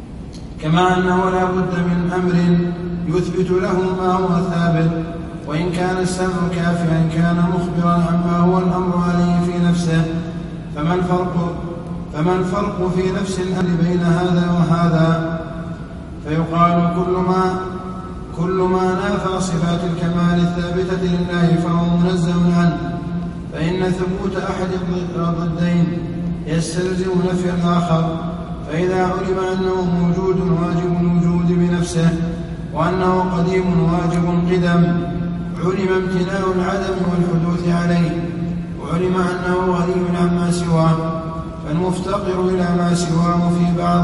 كما أنه لا بد من أمر يثبت له ما هو ثابت وإن كان السمع كافيا كان مخبرا عما هو الأمر عليه في نفسه. فما الفرق فما الفرق في نفس الأمر بين هذا وهذا؟ فيقال كل ما كل ما نافى صفات الكمال الثابتة لله فهو منزه عنه، فإن ثبوت أحد الضدين يستلزم نفي الآخر. فإذا علم أنه موجود واجب الوجود بنفسه وأنه قديم واجب القدم علم امتناع العدم والحدوث عليه، وعلم أنه غني عما سواه، فالمفتقر إلى ما سواه في بعض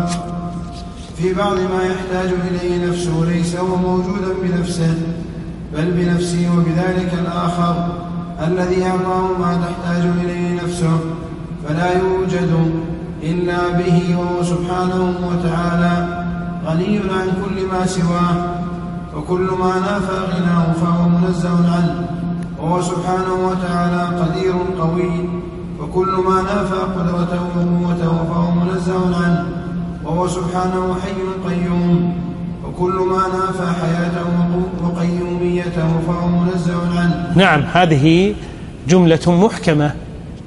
في بعض ما يحتاج إليه نفسه ليس هو موجودا بنفسه بل بنفسه وبذلك الآخر الذي أعطاه ما تحتاج إليه نفسه، فلا يوجد إلا به، وهو سبحانه وتعالى غني عن كل ما سواه، وكل ما نافى غناه فهو منزه عنه، وهو سبحانه وتعالى قدير قوي، وكل ما نافى قدرته وقوته فهو منزه عنه، وهو سبحانه حي قيوم، وكل ما نافى حياته وقيوميته فهو منزه عنه. نعم، هذه جملة محكمة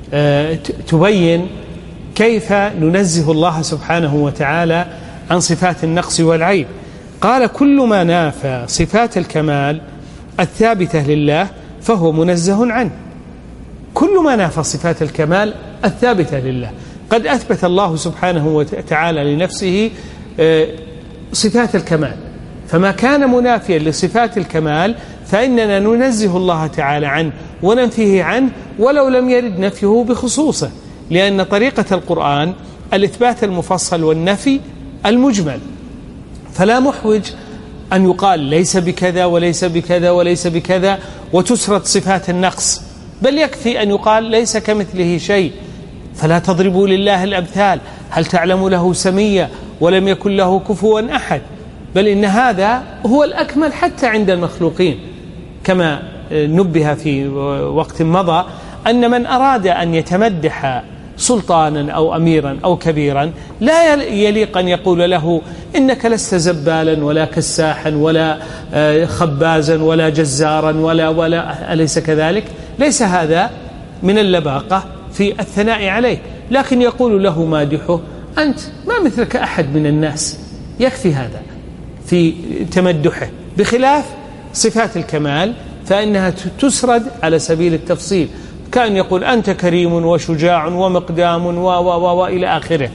تبين كيف ننزه الله سبحانه وتعالى عن صفات النقص والعيب. قال كل ما نافى صفات الكمال الثابتة لله فهو منزه عنه. كل ما نافى صفات الكمال الثابتة لله، قد أثبت الله سبحانه وتعالى لنفسه صفات الكمال، فما كان منافيا لصفات الكمال فإننا ننزه الله تعالى عنه وننفيه عنه ولو لم يرد نفيه بخصوصه، لأن طريقة القرآن الإثبات المفصل والنفي المجمل، فلا محوج أن يقال ليس بكذا وليس بكذا وليس بكذا وتسرد صفات النقص، بل يكفي أن يقال ليس كمثله شيء، فلا تضربوا لله الأمثال هل تعلم له سمية ولم يكن له كفوا أحد، بل إن هذا هو الأكمل حتى عند المخلوقين، كما نبه في وقت مضى أن من أراد أن يتمدح سلطانا أو أميرا أو كبيرا لا يليق أن يقول له إنك لست زبالا ولا كساحا ولا خبازا ولا جزارا ولا ولا أليس كذلك؟ ليس هذا من اللباقة في الثناء عليه، لكن يقول له مادحه أنت ما مثلك أحد من الناس، يكفي هذا في تمدحه، بخلاف صفات الكمال فإنها تسرد على سبيل التفصيل، كأن يقول أنت كريم وشجاع ومقدام و و و وإلى آخره.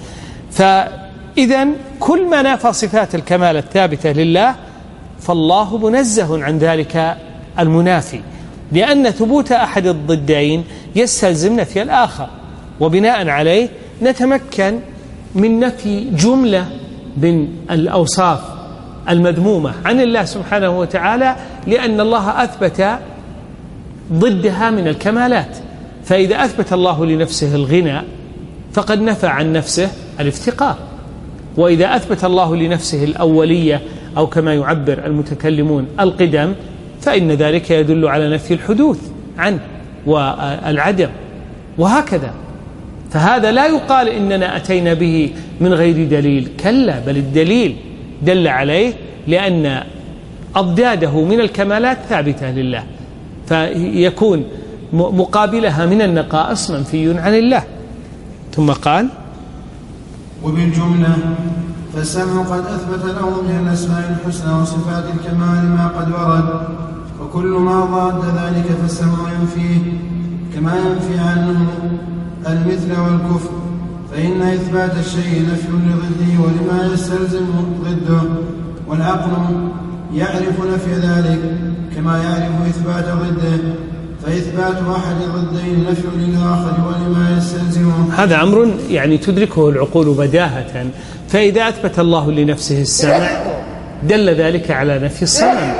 فإذا كل ما نافى صفات الكمال الثابتة لله فالله منزه عن ذلك المنافي، لأن ثبوت أحد الضدين يستلزم نفي الآخر، وبناء عليه نتمكن من نفي جملة من الأوصاف المذمومة عن الله سبحانه وتعالى، لأن الله أثبت ضدها من الكمالات. فإذا أثبت الله لنفسه الغنى فقد نفى عن نفسه الافتقار، وإذا أثبت الله لنفسه الأولية أو كما يعبر المتكلمون القدم فإن ذلك يدل على نفي الحدوث عنه والعدم، وهكذا. فهذا لا يقال إننا أتينا به من غير دليل، كلا، بل الدليل دل عليه، لأن أضداده من الكمالات ثابتة لله، فيكون مقابلها من النقائص منفي عن الله. ثم قال: وبالجملة فالسمع قد أثبت له من الأسماء الحسنى وصفات الكمال ما قد ورد، وكل ما ضاد ذلك فالسمع ينفيه، كما ينفي عنه المثل والكفر، فإن إثبات الشيء نفي لضده ولما يستلزم ضده، والعقل يعرف نفي ذلك كما يعرف إثبات ضده، فإثبات أحد ضدين نفي للآخر ولما يستلزمه. هذا أمر يعني تدركه العقول بداهة. فإذا أثبت الله لنفسه السمع دل ذلك على نفي الصمم،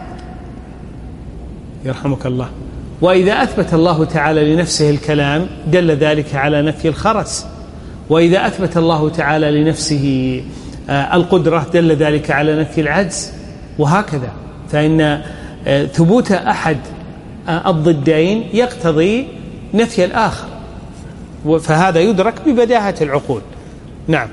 يرحمك الله. وإذا أثبت الله تعالى لنفسه الكلام دل ذلك على نفي الخرس. وإذا أثبت الله تعالى لنفسه القدرة دل ذلك على نفي العجز، وهكذا. فإن ثبوت أحد الضدين يقتضي نفي الآخر، فهذا يدرك ببداهة العقول. نعم.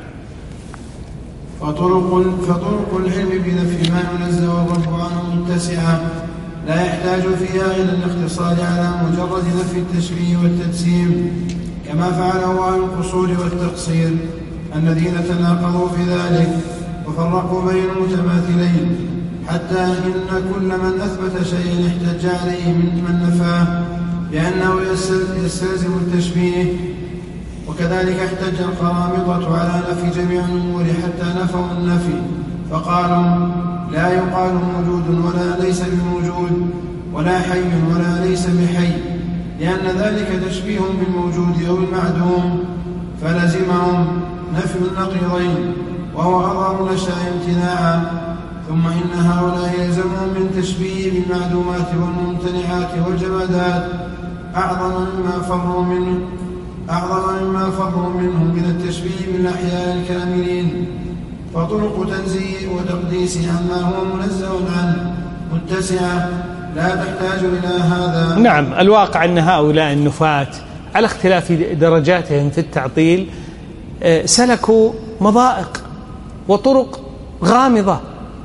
فطرق, فطرق العلم بنفي ما ينزه الرب عنه متسعة، لا يحتاج فيها إلى الاختصار على مجرد نفي التشبيه والتجسيم، كما فعله أهل القصور والتقصير الذين تناقضوا في ذلك وفرقوا بين المتماثلين، حتى إن كل من أثبت شيئا احتج عليه من من نفاه لأنه يستلزم التشبيه. وكذلك احتج القرامطة على نفي جميع الأمور حتى نفوا النفي، فقالوا: لا يقال موجود ولا ليس بموجود، ولا حي ولا ليس بحي، لأن ذلك تشبيه بالموجود أو المعدوم، فلزمهم نفي النقيضين، وهو أظهر الأشياء امتناعا. ثم إن هؤلاء يلزمهم من تشبيه بالمعدومات والممتنعات والجمادات أعظم مما فروا منه أعظم مما فروا منه من التشبيه بالأحياء الكاملين. فطرق تنزيه وتقديس عما هو منزه عنه متسعة، لا تحتاج إلى هذا. نعم، الواقع أن هؤلاء النفاة على اختلاف درجاتهم في التعطيل سلكوا مضائق وطرق غامضة،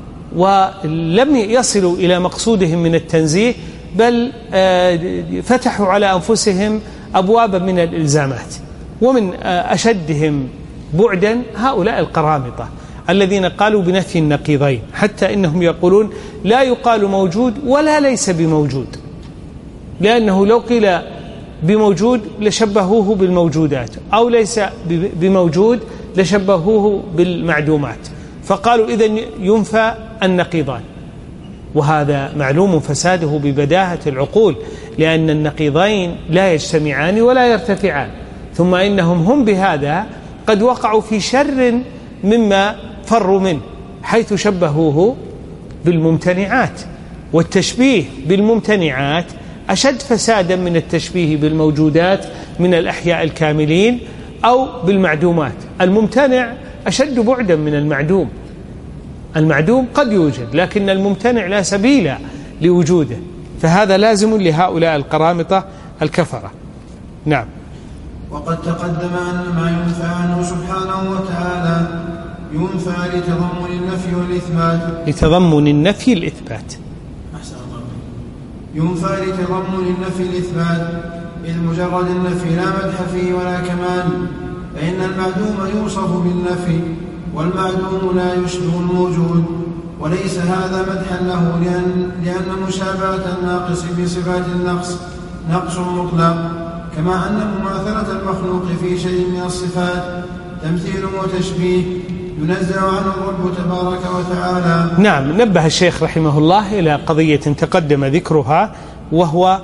ولم يصلوا إلى مقصودهم من التنزيه، بل فتحوا على أنفسهم أبوابا من الإلزامات. ومن أشدهم بعدا هؤلاء القرامطة الذين قالوا بنفي النقيضين، حتى إنهم يقولون لا يقال موجود ولا ليس بموجود، لأنه لو قيل بموجود لشبهوه بالموجودات، أو ليس بموجود لشبهوه بالمعدومات، فقالوا إذن ينفى النقيضان. وهذا معلوم فساده ببداهة العقول، لأن النقيضين لا يجتمعان ولا يرتفعان. ثم إنهم هم بهذا قد وقعوا في شر مما فروا منه، حيث شبهوه بالممتنعات، والتشبيه بالممتنعات أشد فسادا من التشبيه بالموجودات من الأحياء الكاملين أو بالمعدومات. الممتنع أشد بعدا من المعدوم. المعدوم قد يوجد، لكن الممتنع لا سبيل لوجوده، فهذا لازم لهؤلاء القرامطة الكفرة. نعم. وقد تقدم أن ما ينفى عنه سبحانه وتعالى ينفى لتضمن النفي والإثبات لتضمن النفي الإثبات أحسن الله. ينفى لتضمن النفي الإثبات، إذ مجرد النفي لا مدح فيه ولا كمال، فإن المعدوم يوصف بالنفي والمعدوم لا يشبه الموجود، وليس هذا مدحا له، لأن, لأن مشابهة الناقص بصفات النقص نقص مطلق، كما أن مماثلة المخلوق في شيء من الصفات تمثيل وتشبيه ينزه عنه الرب تبارك وتعالى. نعم. نبه الشيخ رحمه الله إلى قضية تقدم ذكرها، وهو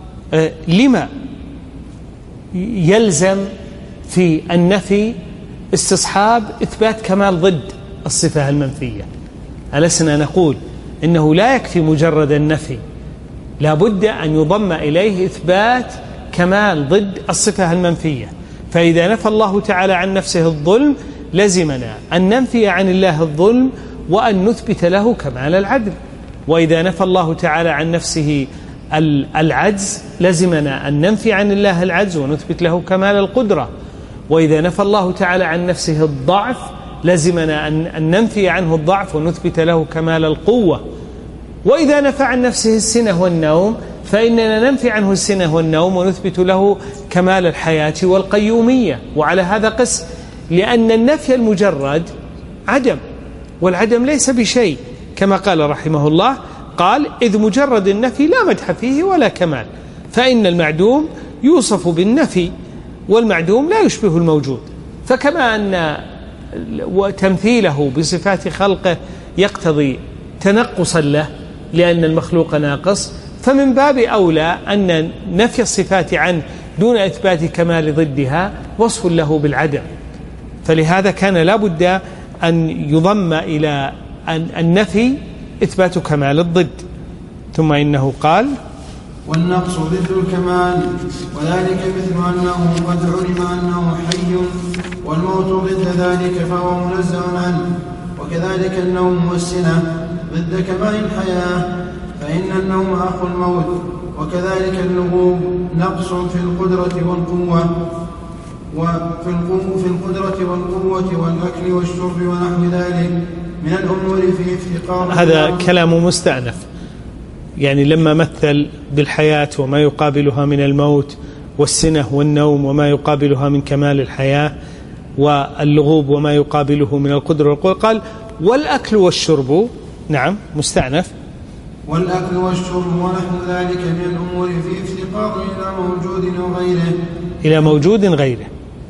لما يلزم في النفي استصحاب إثبات كمال ضد الصفة المنفية. ألسنا نقول إنه لا يكفي مجرد النفي، لا بد أن يضم إليه إثبات كمال ضد الصفة المنفية. فإذا نفى الله تعالى عن نفسه الظلم لزمنا أن ننفي عن الله الظلم وأن نثبت له كمال العدل. وإذا نفى الله تعالى عن نفسه العجز لزمنا أن ننفي عن الله العجز ونثبت له كمال القدرة. وإذا نفى الله تعالى عن نفسه الضعف لزمنا أن ننفي عنه الضعف ونثبت له كمال القوة. وإذا نفى عن نفسه السنة والنوم فإننا ننفي عنه السنة والنوم ونثبت له كمال الحياة والقيومية. وعلى هذا قس، لأن النفي المجرد عدم، والعدم ليس بشيء، كما قال رحمه الله، قال: إذ مجرد النفي لا مدح فيه ولا كمال، فإن المعدوم يوصف بالنفي والمعدوم لا يشبه الموجود. فكما أن تمثيله بصفات خلقه يقتضي تنقصا له لأن المخلوق ناقص، فمن باب أولى أن نفي الصفات عنه دون إثبات كمال ضدها وصف له بالعدم. فلهذا كان لا بد أن يضم إلى النفي إثبات كمال الضد. ثم إنه قال: والنقص ضد الكمال، وذلك مثل أنه قد علم أنه حي، والموت ضد ذلك فهو منزه عنه. وكذلك النوم والسنة ضد كمال الحياة، فإن النوم أخو الموت. وكذلك اللغوب نقص في القدرة والقوة، وفي القوة في القدرة والقوة والأكل والشرب ونحو ذلك من الأمور في افتقار. هذا كلام مستأنف، يعني لما مثل بالحياة وما يقابلها من الموت، والسنة والنوم وما يقابلها من كمال الحياة، واللغوب وما يقابله من القدرة والقوة، قال: والأكل والشرب. نعم، مستأنف. والأكل والشرب ونحو ذلك من الأمور في افتقار إلى موجود وغيره إلى موجود غيره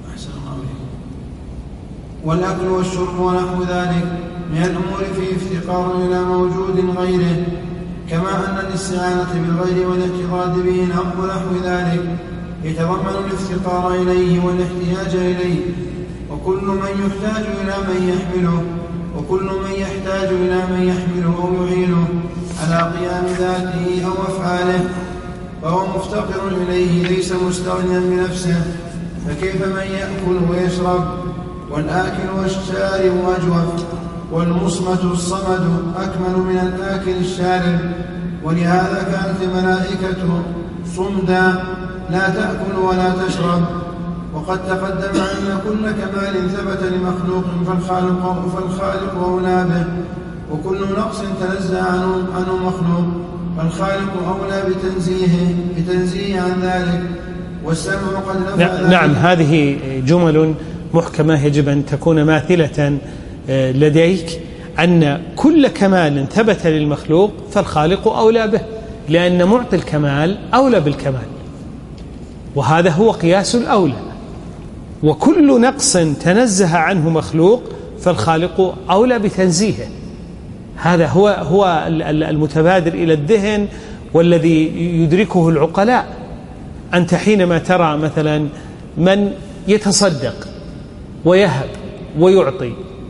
والأكل والشرب ونحو ذلك من الأمور في افتقار إلى موجود غيره، كما أن الاستعانة بالغير والاعتقاد به نحو نحو ذلك يتضمن الافتقار إليه والاحتياج إليه. وكل من يحتاج إلى من يحمله وكل من يحتاج إلى من يحمله أو يعينه على قيام ذاته أو أفعاله فهو مفتقر إليه ليس مستغنيا بنفسه. فكيف من يأكل ويشرب؟ والآكل والشارب أجوف، والمصمت الصمد أكمل من الآكل الشارب. ولهذا كانت الملائكة صمدا لا تأكل ولا تشرب. وقد تقدم أن كل كمال ثبت لمخلوق فالخالق فالخالق أولى به، وكل نقص تنزه عنه, عنه مخلوق فالخالق أولى بتنزيهه بتنزيه عن ذلك. والسمع قد نفى ذلك. نعم، هذه جمل محكمة يجب أن تكون ماثلة لديك، أن كل كمال ثبت للمخلوق فالخالق أولى به، لأن معطي الكمال أولى بالكمال، وهذا هو قياس الأولى. وكل نقص تنزه عنه مخلوق فالخالق أولى بتنزيهه. هذا هو هو المتبادر إلى الذهن والذي يدركه العقلاء. أنت حينما ترى مثلا من يتصدق ويهب ويعطي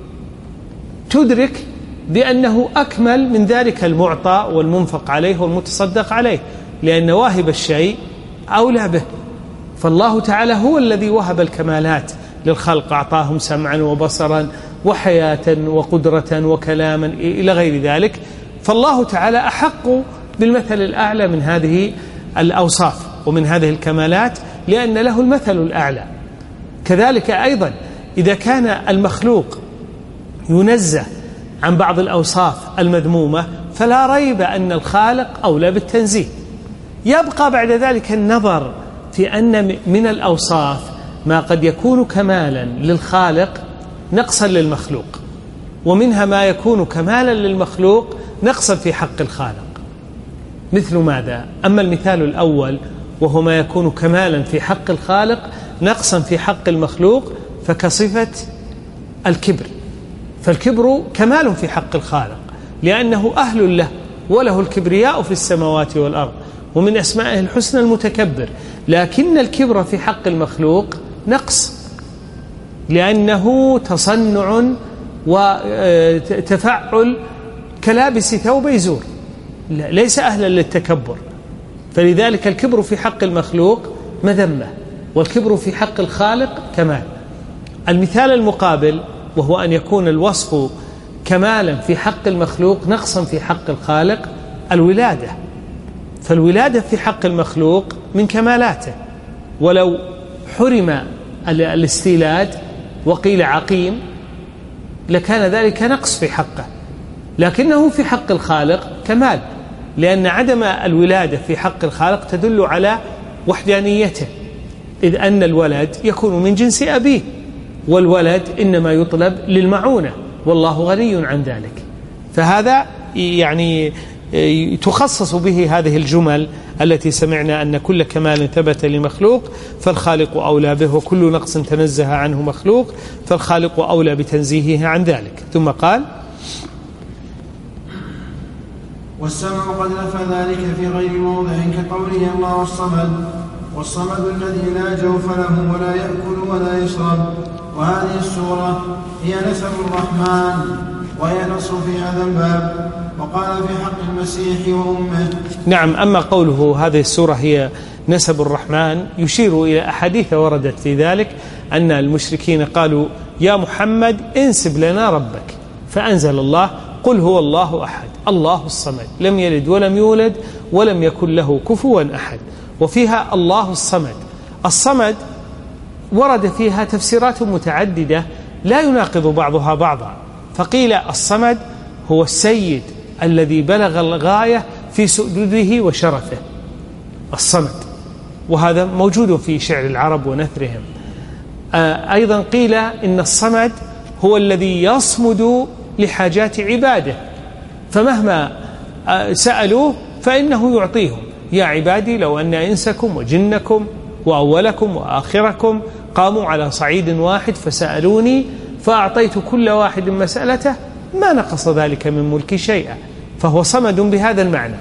تدرك بأنه أكمل من ذلك المعطى والمنفق عليه والمتصدق عليه، لأن واهب الشيء أولى به. فالله تعالى هو الذي وهب الكمالات للخلق، أعطاهم سمعا وبصرا وحياة وقدرة وكلاما إلى غير ذلك. فالله تعالى أحق بالمثل الأعلى من هذه الأوصاف ومن هذه الكمالات، لأن له المثل الأعلى. كذلك أيضا إذا كان المخلوق ينزه عن بعض الأوصاف المذمومة فلا ريب أن الخالق أولى بالتنزيه. يبقى بعد ذلك النظر في أن من الأوصاف ما قد يكون كمالا للخالق نقصا للمخلوق، ومنها ما يكون كمالا للمخلوق نقصا في حق الخالق. مثل ماذا؟ أما المثال الأول وهو ما يكون كمالا في حق الخالق نقصا في حق المخلوق فكصفة الكبر، فالكبر كمال في حق الخالق لأنه أهل له وله الكبرياء في السماوات والأرض، ومن أسمائه الحسنى المتكبر. لكن الكبر في حق المخلوق نقص، لأنه تصنع وتفعل كلابس ثوب زور، ليس أهلا للتكبر. فلذلك الكبر في حق المخلوق مذمة، والكبر في حق الخالق كمال. المثال المقابل وهو أن يكون الوصف كمالا في حق المخلوق نقصا في حق الخالق الولادة. فالولادة في حق المخلوق من كمالاته، ولو حرم الاستيلاد وقيل عقيم لكان ذلك نقص في حقه، لكنه في حق الخالق كمال، لأن عدم الولادة في حق الخالق تدل على وحدانيته، إذ أن الولد يكون من جنس أبيه، والولد إنما يطلب للمعونة والله غني عن ذلك. فهذا يعني تخصص به هذه الجمل التي سمعنا أن كل كمال ثبت لمخلوق فالخالق أولى به، وكل نقص تنزه عنه مخلوق فالخالق أولى بتنزيهه عن ذلك. ثم قال: والسمع قد نفى ذلك في غير موضع كقوله الله الصمد، والصمد الذي لا جوف له ولا يأكل ولا يشرب. وهذه السورة هي نسب الرحمن، وهي نص في هذا الباب. وقال في حق المسيح وأمه. نعم. أما قوله هذه السورة هي نسب الرحمن يشير إلى أحاديث وردت في ذلك، أن المشركين قالوا: يا محمد انسب لنا ربك، فأنزل الله: قل هو الله أحد الله الصمد لم يلد ولم يولد ولم يكن له كفوا أحد. وفيها الله الصمد. الصمد ورد فيها تفسيرات متعددة لا يناقض بعضها بعضا، فقيل الصمد هو السيد الذي بلغ الغاية في سؤدده وشرفه، الصمد، وهذا موجود في شعر العرب ونثرهم. أيضا قيل إن الصمد هو الذي يصمد لحاجات عباده، فمهما سألوه فإنه يعطيهم. يا عبادي لو أن إنسكم وجنكم وأولكم وآخركم قاموا على صعيد واحد فسألوني فأعطيت كل واحد مسألته ما نقص ذلك من ملكي شيئا. فهو صمد بهذا المعنى،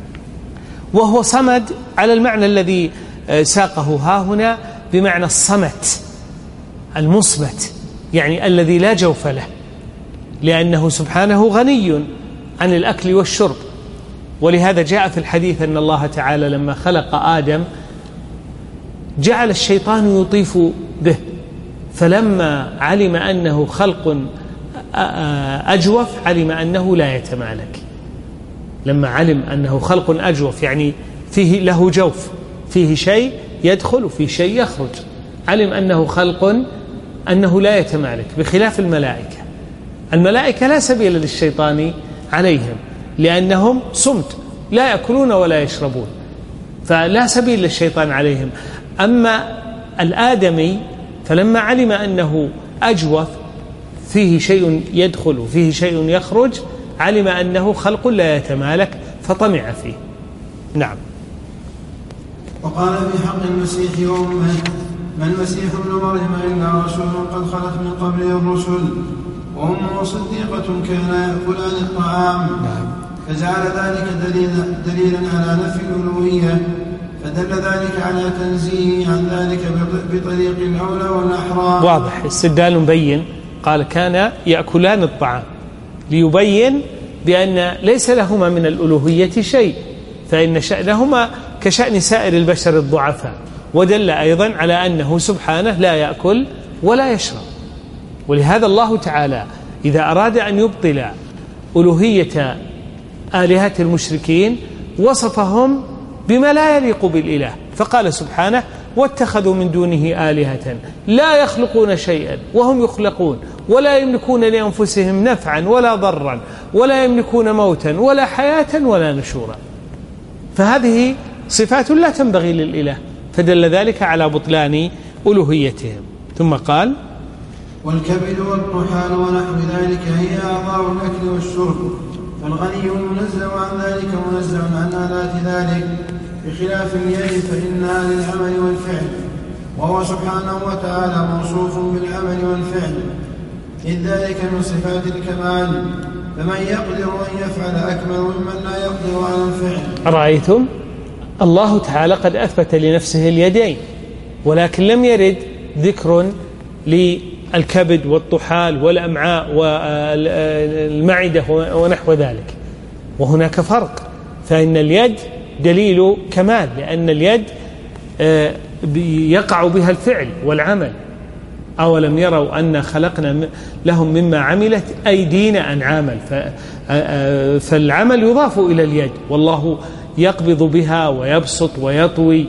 وهو صمد على المعنى الذي ساقه ها هنا بمعنى الصمت المصمت، يعني الذي لا جوف له، لأنه سبحانه غني عن الأكل والشرب. ولهذا جاء في الحديث أن الله تعالى لما خلق آدم جعل الشيطان يطيف به، فلما علم أنه خلق أجوف علم أنه لا يتمالك. لما علم أنه خلق أجوف يعني فيه له جوف، فيه شيء يدخل وفيه شيء يخرج، علم أنه خلق أنه لا يتمالك، بخلاف الملائكة. الملائكة لا سبيل للشيطان عليهم لأنهم صمت لا يأكلون ولا يشربون، فلا سبيل للشيطان عليهم. أما الآدمي فلما علم أنه أجوف فيه شيء يدخل وفيه شيء يخرج علم أنه خلق لا يتمالك فطمع فيه. نعم. وقال في حق المسيح وأمه: ما المسيح ابن مريم إلا رسول قد خلت من قبله الرسل وأمه صديقة كانا يأكلان الطعام. فجعل ذلك دليلا, دليلا على نفي الألوهية، فدل ذلك على تنزيه عن ذلك بطريق الأولى والأحرى. واضح، استدلال مبين. قال كان يأكلان الطعام ليبين بأن ليس لهما من الألوهية شيء، فإن شأنهما كشأن سائر البشر الضعفاء. ودل أيضا على أنه سبحانه لا يأكل ولا يشرب. ولهذا الله تعالى إذا أراد أن يبطل ألوهية آلهة المشركين وصفهم بما لا يليق بالإله، فقال سبحانه: واتخذوا من دونه آلهة لا يخلقون شيئا وهم يخلقون ولا يملكون لأنفسهم نفعا ولا ضرا ولا يملكون موتا ولا حياة ولا نشورا. فهذه صفات لا تنبغي للإله، فدل ذلك على بطلان ألوهيتهم. ثم قال: والكبد والطحال ونحو ذلك هي أعضاء الأكل والشرب، فالغني منزه عن ذلك منزه عن آلات ذلك، بخلاف اليد فإنها للعمل والفعل، وهو سبحانه وتعالى موصوف بالعمل والفعل، إذ ذلك من صفات الكمال، فمن يقدر أن يفعل أكمل ممن لا يقدر على الفعل. أرأيتم الله تعالى قد أثبت لنفسه اليدين، ولكن لم يرد ذكر الكبد والطحال والأمعاء والمعدة ونحو ذلك. وهناك فرق، فإن اليد دليل كمال، لأن اليد يقع بها الفعل والعمل. أولم يروا أن خلقنا لهم مما عملت أيدينا أنعاما، فالعمل يضاف إلى اليد، والله يقبض بها ويبسط ويطوي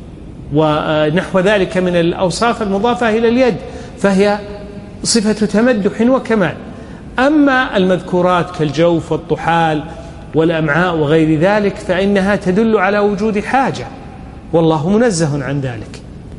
ونحو ذلك من الأوصاف المضافة إلى اليد، فهي صفة تمدح وكمال. أما المذكورات كالجوف والطحال والأمعاء وغير ذلك فإنها تدل على وجود حاجة، والله منزه عن ذلك.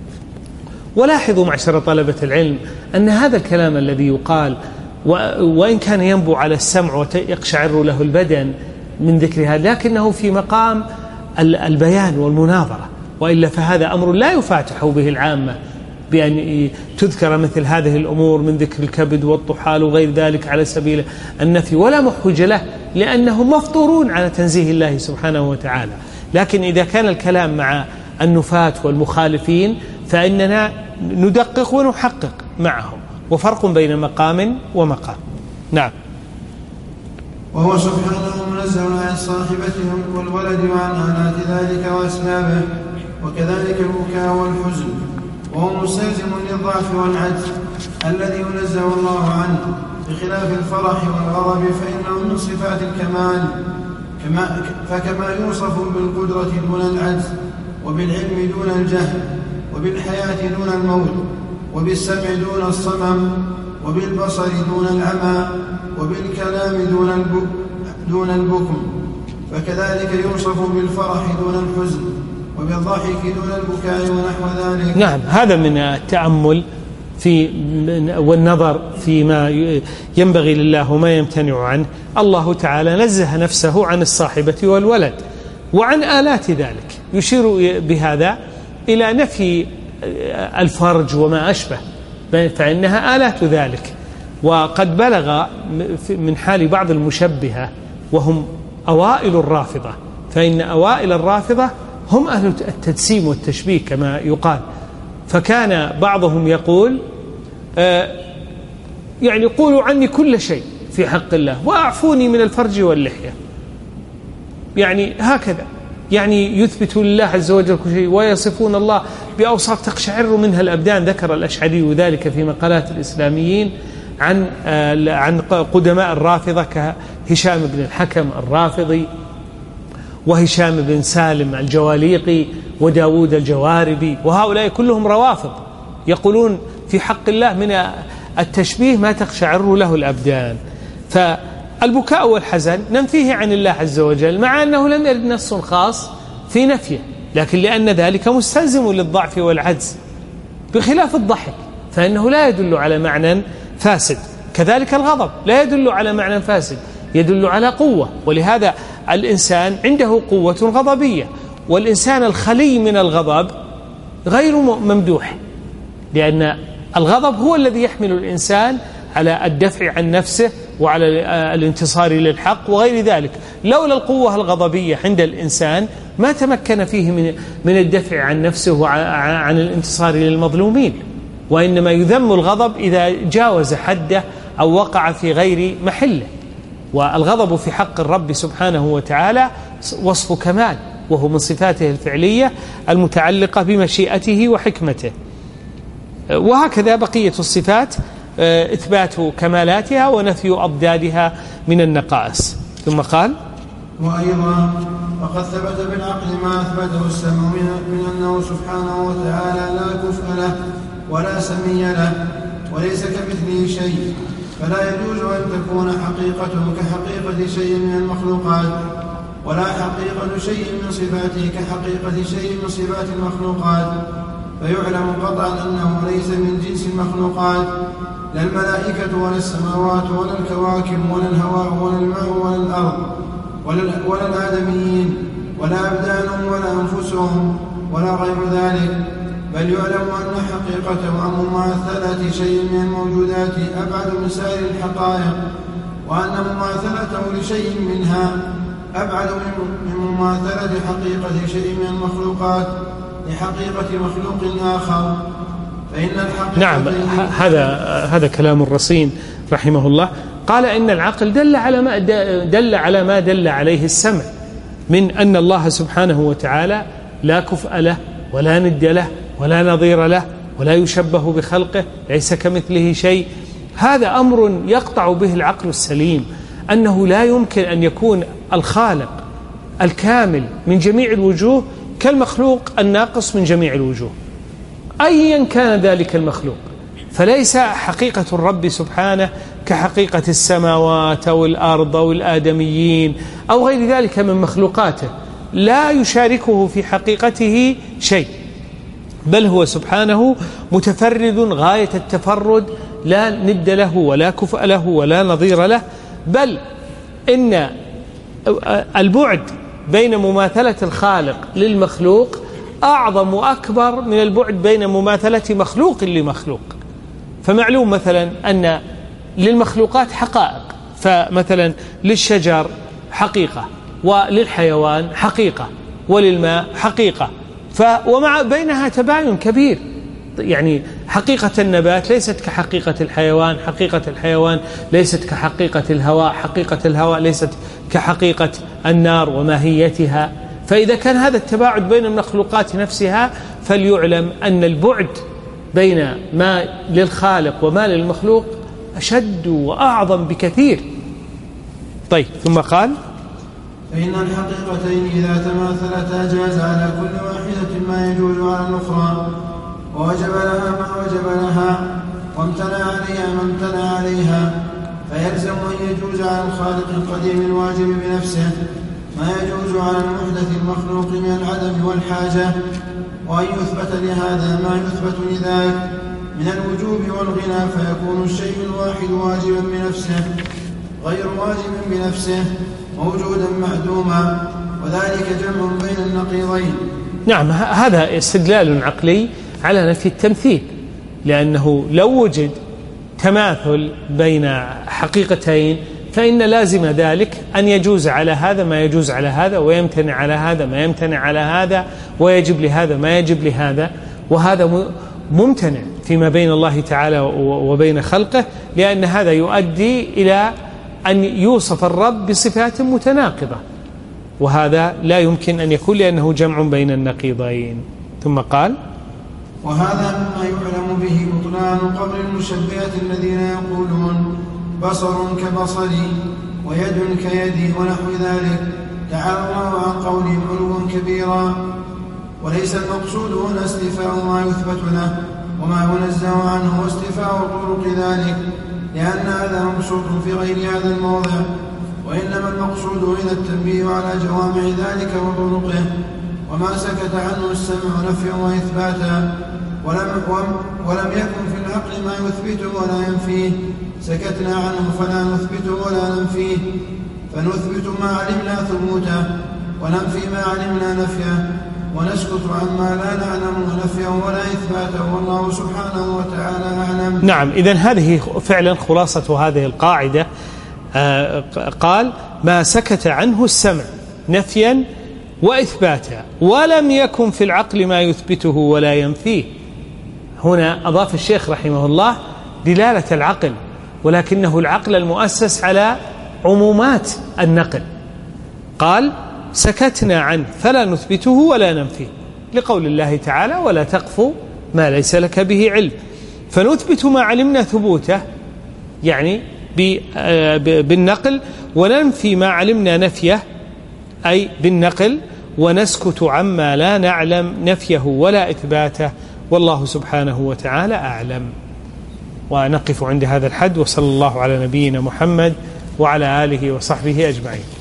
ولاحظوا معشر طلبة العلم أن هذا الكلام الذي يقال وإن كان ينبو على السمع ويقشعر له البدن من ذكرها، لكنه في مقام البيان والمناظرة، وإلا فهذا أمر لا يفاتح به العامة بأن تذكر مثل هذه الأمور من ذكر الكبد والطحال وغير ذلك على سبيل النفي، ولا محوج له، لأنهم مفطورون على تنزيه الله سبحانه وتعالى. لكن إذا كان الكلام مع النفاة والمخالفين فإننا ندقق ونحقق معهم، وفرق بين مقام ومقام. نعم. وهو سبحانه منزه عن صاحبته والولد وعن آلات ذلك وأسبابه، وكذلك البكاء والحزن، وهو مستلزم للضعف والعجز الذي ينزه الله عنه، بخلاف الفرح والغضب فإنه من صفات الكمال، كما فكما يوصف بالقدرة دون العجز، وبالعلم دون الجهل، وبالحياة دون الموت، وبالسمع دون الصمم، وبالبصر دون العمى، وبالكلام دون البكم, دون البكم فكذلك يوصف بالفرح دون الحزن، وبالضحك دون البكاء ونحو ذلك. نعم، هذا من التأمل في والنظر فيما ينبغي لله وما يمتنع عنه. الله تعالى نزه نفسه عن الصاحبة والولد وعن آلات ذلك، يشير بهذا إلى نفي الفرج وما أشبه، فإنها آلات ذلك. وقد بلغ من حال بعض المشبهة وهم أوائل الرافضة، فإن أوائل الرافضة هم أهل التجسيم والتشبيه كما يقال. فكان بعضهم يقول آه يعني قولوا عني كل شيء في حق الله وأعفوني من الفرج واللحية، يعني هكذا، يعني يثبت لله عز وجل كل شيء ويصفون الله بأوصاف تقشعر منها الأبدان. ذكر الأشعري ذلك في مقالات الإسلاميين عن آه عن قدماء الرافضة كهشام بن الحكم الرافضي، وهشام بن سالم الجواليقي، وداود الجواربي، وهؤلاء كلهم روافض يقولون في حق الله من التشبيه ما تقشعر له الأبدان. فالبكاء والحزن ننفيه عن الله عز وجل، مع أنه لم يرد نص خاص في نفيه، لكن لأن ذلك مستلزم للضعف والعجز، بخلاف الضحك فإنه لا يدل على معنى فاسد. كذلك الغضب لا يدل على معنى فاسد، يدل على قوة، ولهذا الإنسان عنده قوة غضبية، والإنسان الخلي من الغضب غير ممدوح، لأن الغضب هو الذي يحمل الإنسان على الدفع عن نفسه وعلى الانتصار للحق وغير ذلك. لولا القوة الغضبية عند الإنسان ما تمكن فيه من من الدفع عن نفسه وعن الانتصار للمظلومين، وإنما يذم الغضب إذا جاوز حده أو وقع في غير محله. والغضب في حق الرب سبحانه وتعالى وصف كمال، وهو من صفاته الفعلية المتعلقة بمشيئته وحكمته. وهكذا بقية الصفات إثبات كمالاتها ونفي أضدادها من النقائص. ثم قال: وأيضا وقد ثبت بالعقل ما أثبته السمع من أنه سبحانه وتعالى لا كفء له ولا سمي له وليس كمثله شيء، فلا يجوز أن تكون حقيقته كحقيقة شيء من المخلوقات، ولا حقيقة شيء من صفاته كحقيقة شيء من صفات المخلوقات، فيعلم قطعا أنه ليس من جنس المخلوقات، لا الملائكة ولا السماوات ولا الكواكب ولا الهواء ولا الماء ولا الأرض ولا الآدميين ولا أبدانهم ولا أنفسهم ولا غير ذلك، بل يعلم أن حقيقته عن مماثلة شيء من الموجودات أبعد من سائر الحقائق، وأن مماثلته لشيء منها أبعد من مماثلة حقيقة شيء من المخلوقات لحقيقة مخلوق آخر، فإن الحقيقة نعم، هذا هذا كلام الرصين رحمه الله. قال إن العقل دل على ما دل على ما دل عليه السمع من أن الله سبحانه وتعالى لا كفء له ولا ند له ولا نظير له ولا يشبه بخلقه، ليس كمثله شيء. هذا أمر يقطع به العقل السليم، أنه لا يمكن أن يكون الخالق الكامل من جميع الوجوه كالمخلوق الناقص من جميع الوجوه أيا كان ذلك المخلوق. فليس حقيقة الرب سبحانه كحقيقة السماوات أو الأرض أو الآدميين أو غير ذلك من مخلوقاته، لا يشاركه في حقيقته شيء، بل هو سبحانه متفرد غاية التفرد، لا ند له ولا كفء له ولا نظير له. بل إن البعد بين مماثلة الخالق للمخلوق أعظم وأكبر من البعد بين مماثلة مخلوق لمخلوق. فمعلوم مثلا أن للمخلوقات حقائق، فمثلا للشجر حقيقة وللحيوان حقيقة وللماء حقيقة، ف ومع بينها تباين كبير. يعني حقيقة النبات ليست كحقيقة الحيوان، حقيقة الحيوان ليست كحقيقة الهواء، حقيقة الهواء ليست كحقيقة النار وماهيتها. فإذا كان هذا التباعد بين المخلوقات نفسها، فليعلم أن البعد بين ما للخالق وما للمخلوق أشد وأعظم بكثير. طيب، ثم قال: فإن الحقيقتين إذا تماثلتا جاز على كل واحدة ما يجوز على الأخرى، ووجب لها ما وجب لها، وامتنع عليها ما امتنع عليها. فيلزم أن يجوز على الخالق القديم الواجب بنفسه ما يجوز على المحدث المخلوق من العدم والحاجة، وأن يثبت لهذا ما يثبت لذاك من الوجوب والغنى، فيكون الشيء الواحد واجبا بنفسه غير واجب بنفسه موجودا معدوما، وذلك جمع بين النقيضين. نعم، هذا استدلال عقلي على نفي التمثيل، لأنه لو وجد تماثل بين حقيقتين فإن لازم ذلك أن يجوز على هذا ما يجوز على هذا، ويمتنع على هذا ما يمتنع على هذا، ويجب لهذا ما يجب لهذا. وهذا ممتنع فيما بين الله تعالى وبين خلقه، لأن هذا يؤدي إلى أن يوصف الرب بصفات متناقضة، وهذا لا يمكن أن يكون، لأنه جمع بين النقيضين. ثم قال: وهذا مما يعلم به بطلان قول المشبهة الذين يقولون بصر كبصري ويد كيدي ونحو ذلك، تعالى الله عن قولهم علوا كبيرا. وليس المقصود هنا استيفاء ما يثبت له وما ينزه عنه واستيفاء طرق ذلك، لأن هذا مقصود في غير هذا الموضع، وإنما المقصود هنا التنبيه على جوامع ذلك وطرقه، وما سكت عنه السمع نفيا وإثباتا. ولم, ولم يكن في العقل ما يثبته ولا ينفيه، سكتنا عنه فلا نثبته ولا ننفيه، فنثبت ما علمنا ثبوته وننفي ما علمنا نفيه، ونسكت عما لا نعلم نفيه ولا إثباته، والله سبحانه وتعالى أعلم. نعم، إذن هذه فعلا خلاصة هذه القاعدة. آه قال: ما سكت عنه السمع نفيا وإثباتا، ولم يكن في العقل ما يثبته ولا ينفيه. هنا أضاف الشيخ رحمه الله دلالة العقل، ولكنه العقل المؤسس على عمومات النقل. قال: سكتنا عنه فلا نثبته ولا ننفيه، لقول الله تعالى: ولا تقف ما ليس لك به علم. فنثبت ما علمنا ثبوته يعني بالنقل، وننفي ما علمنا نفيه أي بالنقل، ونسكت عما لا نعلم نفيه ولا إثباته، والله سبحانه وتعالى أعلم. ونقف عند هذا الحد، وصلى الله على نبينا محمد وعلى آله وصحبه أجمعين.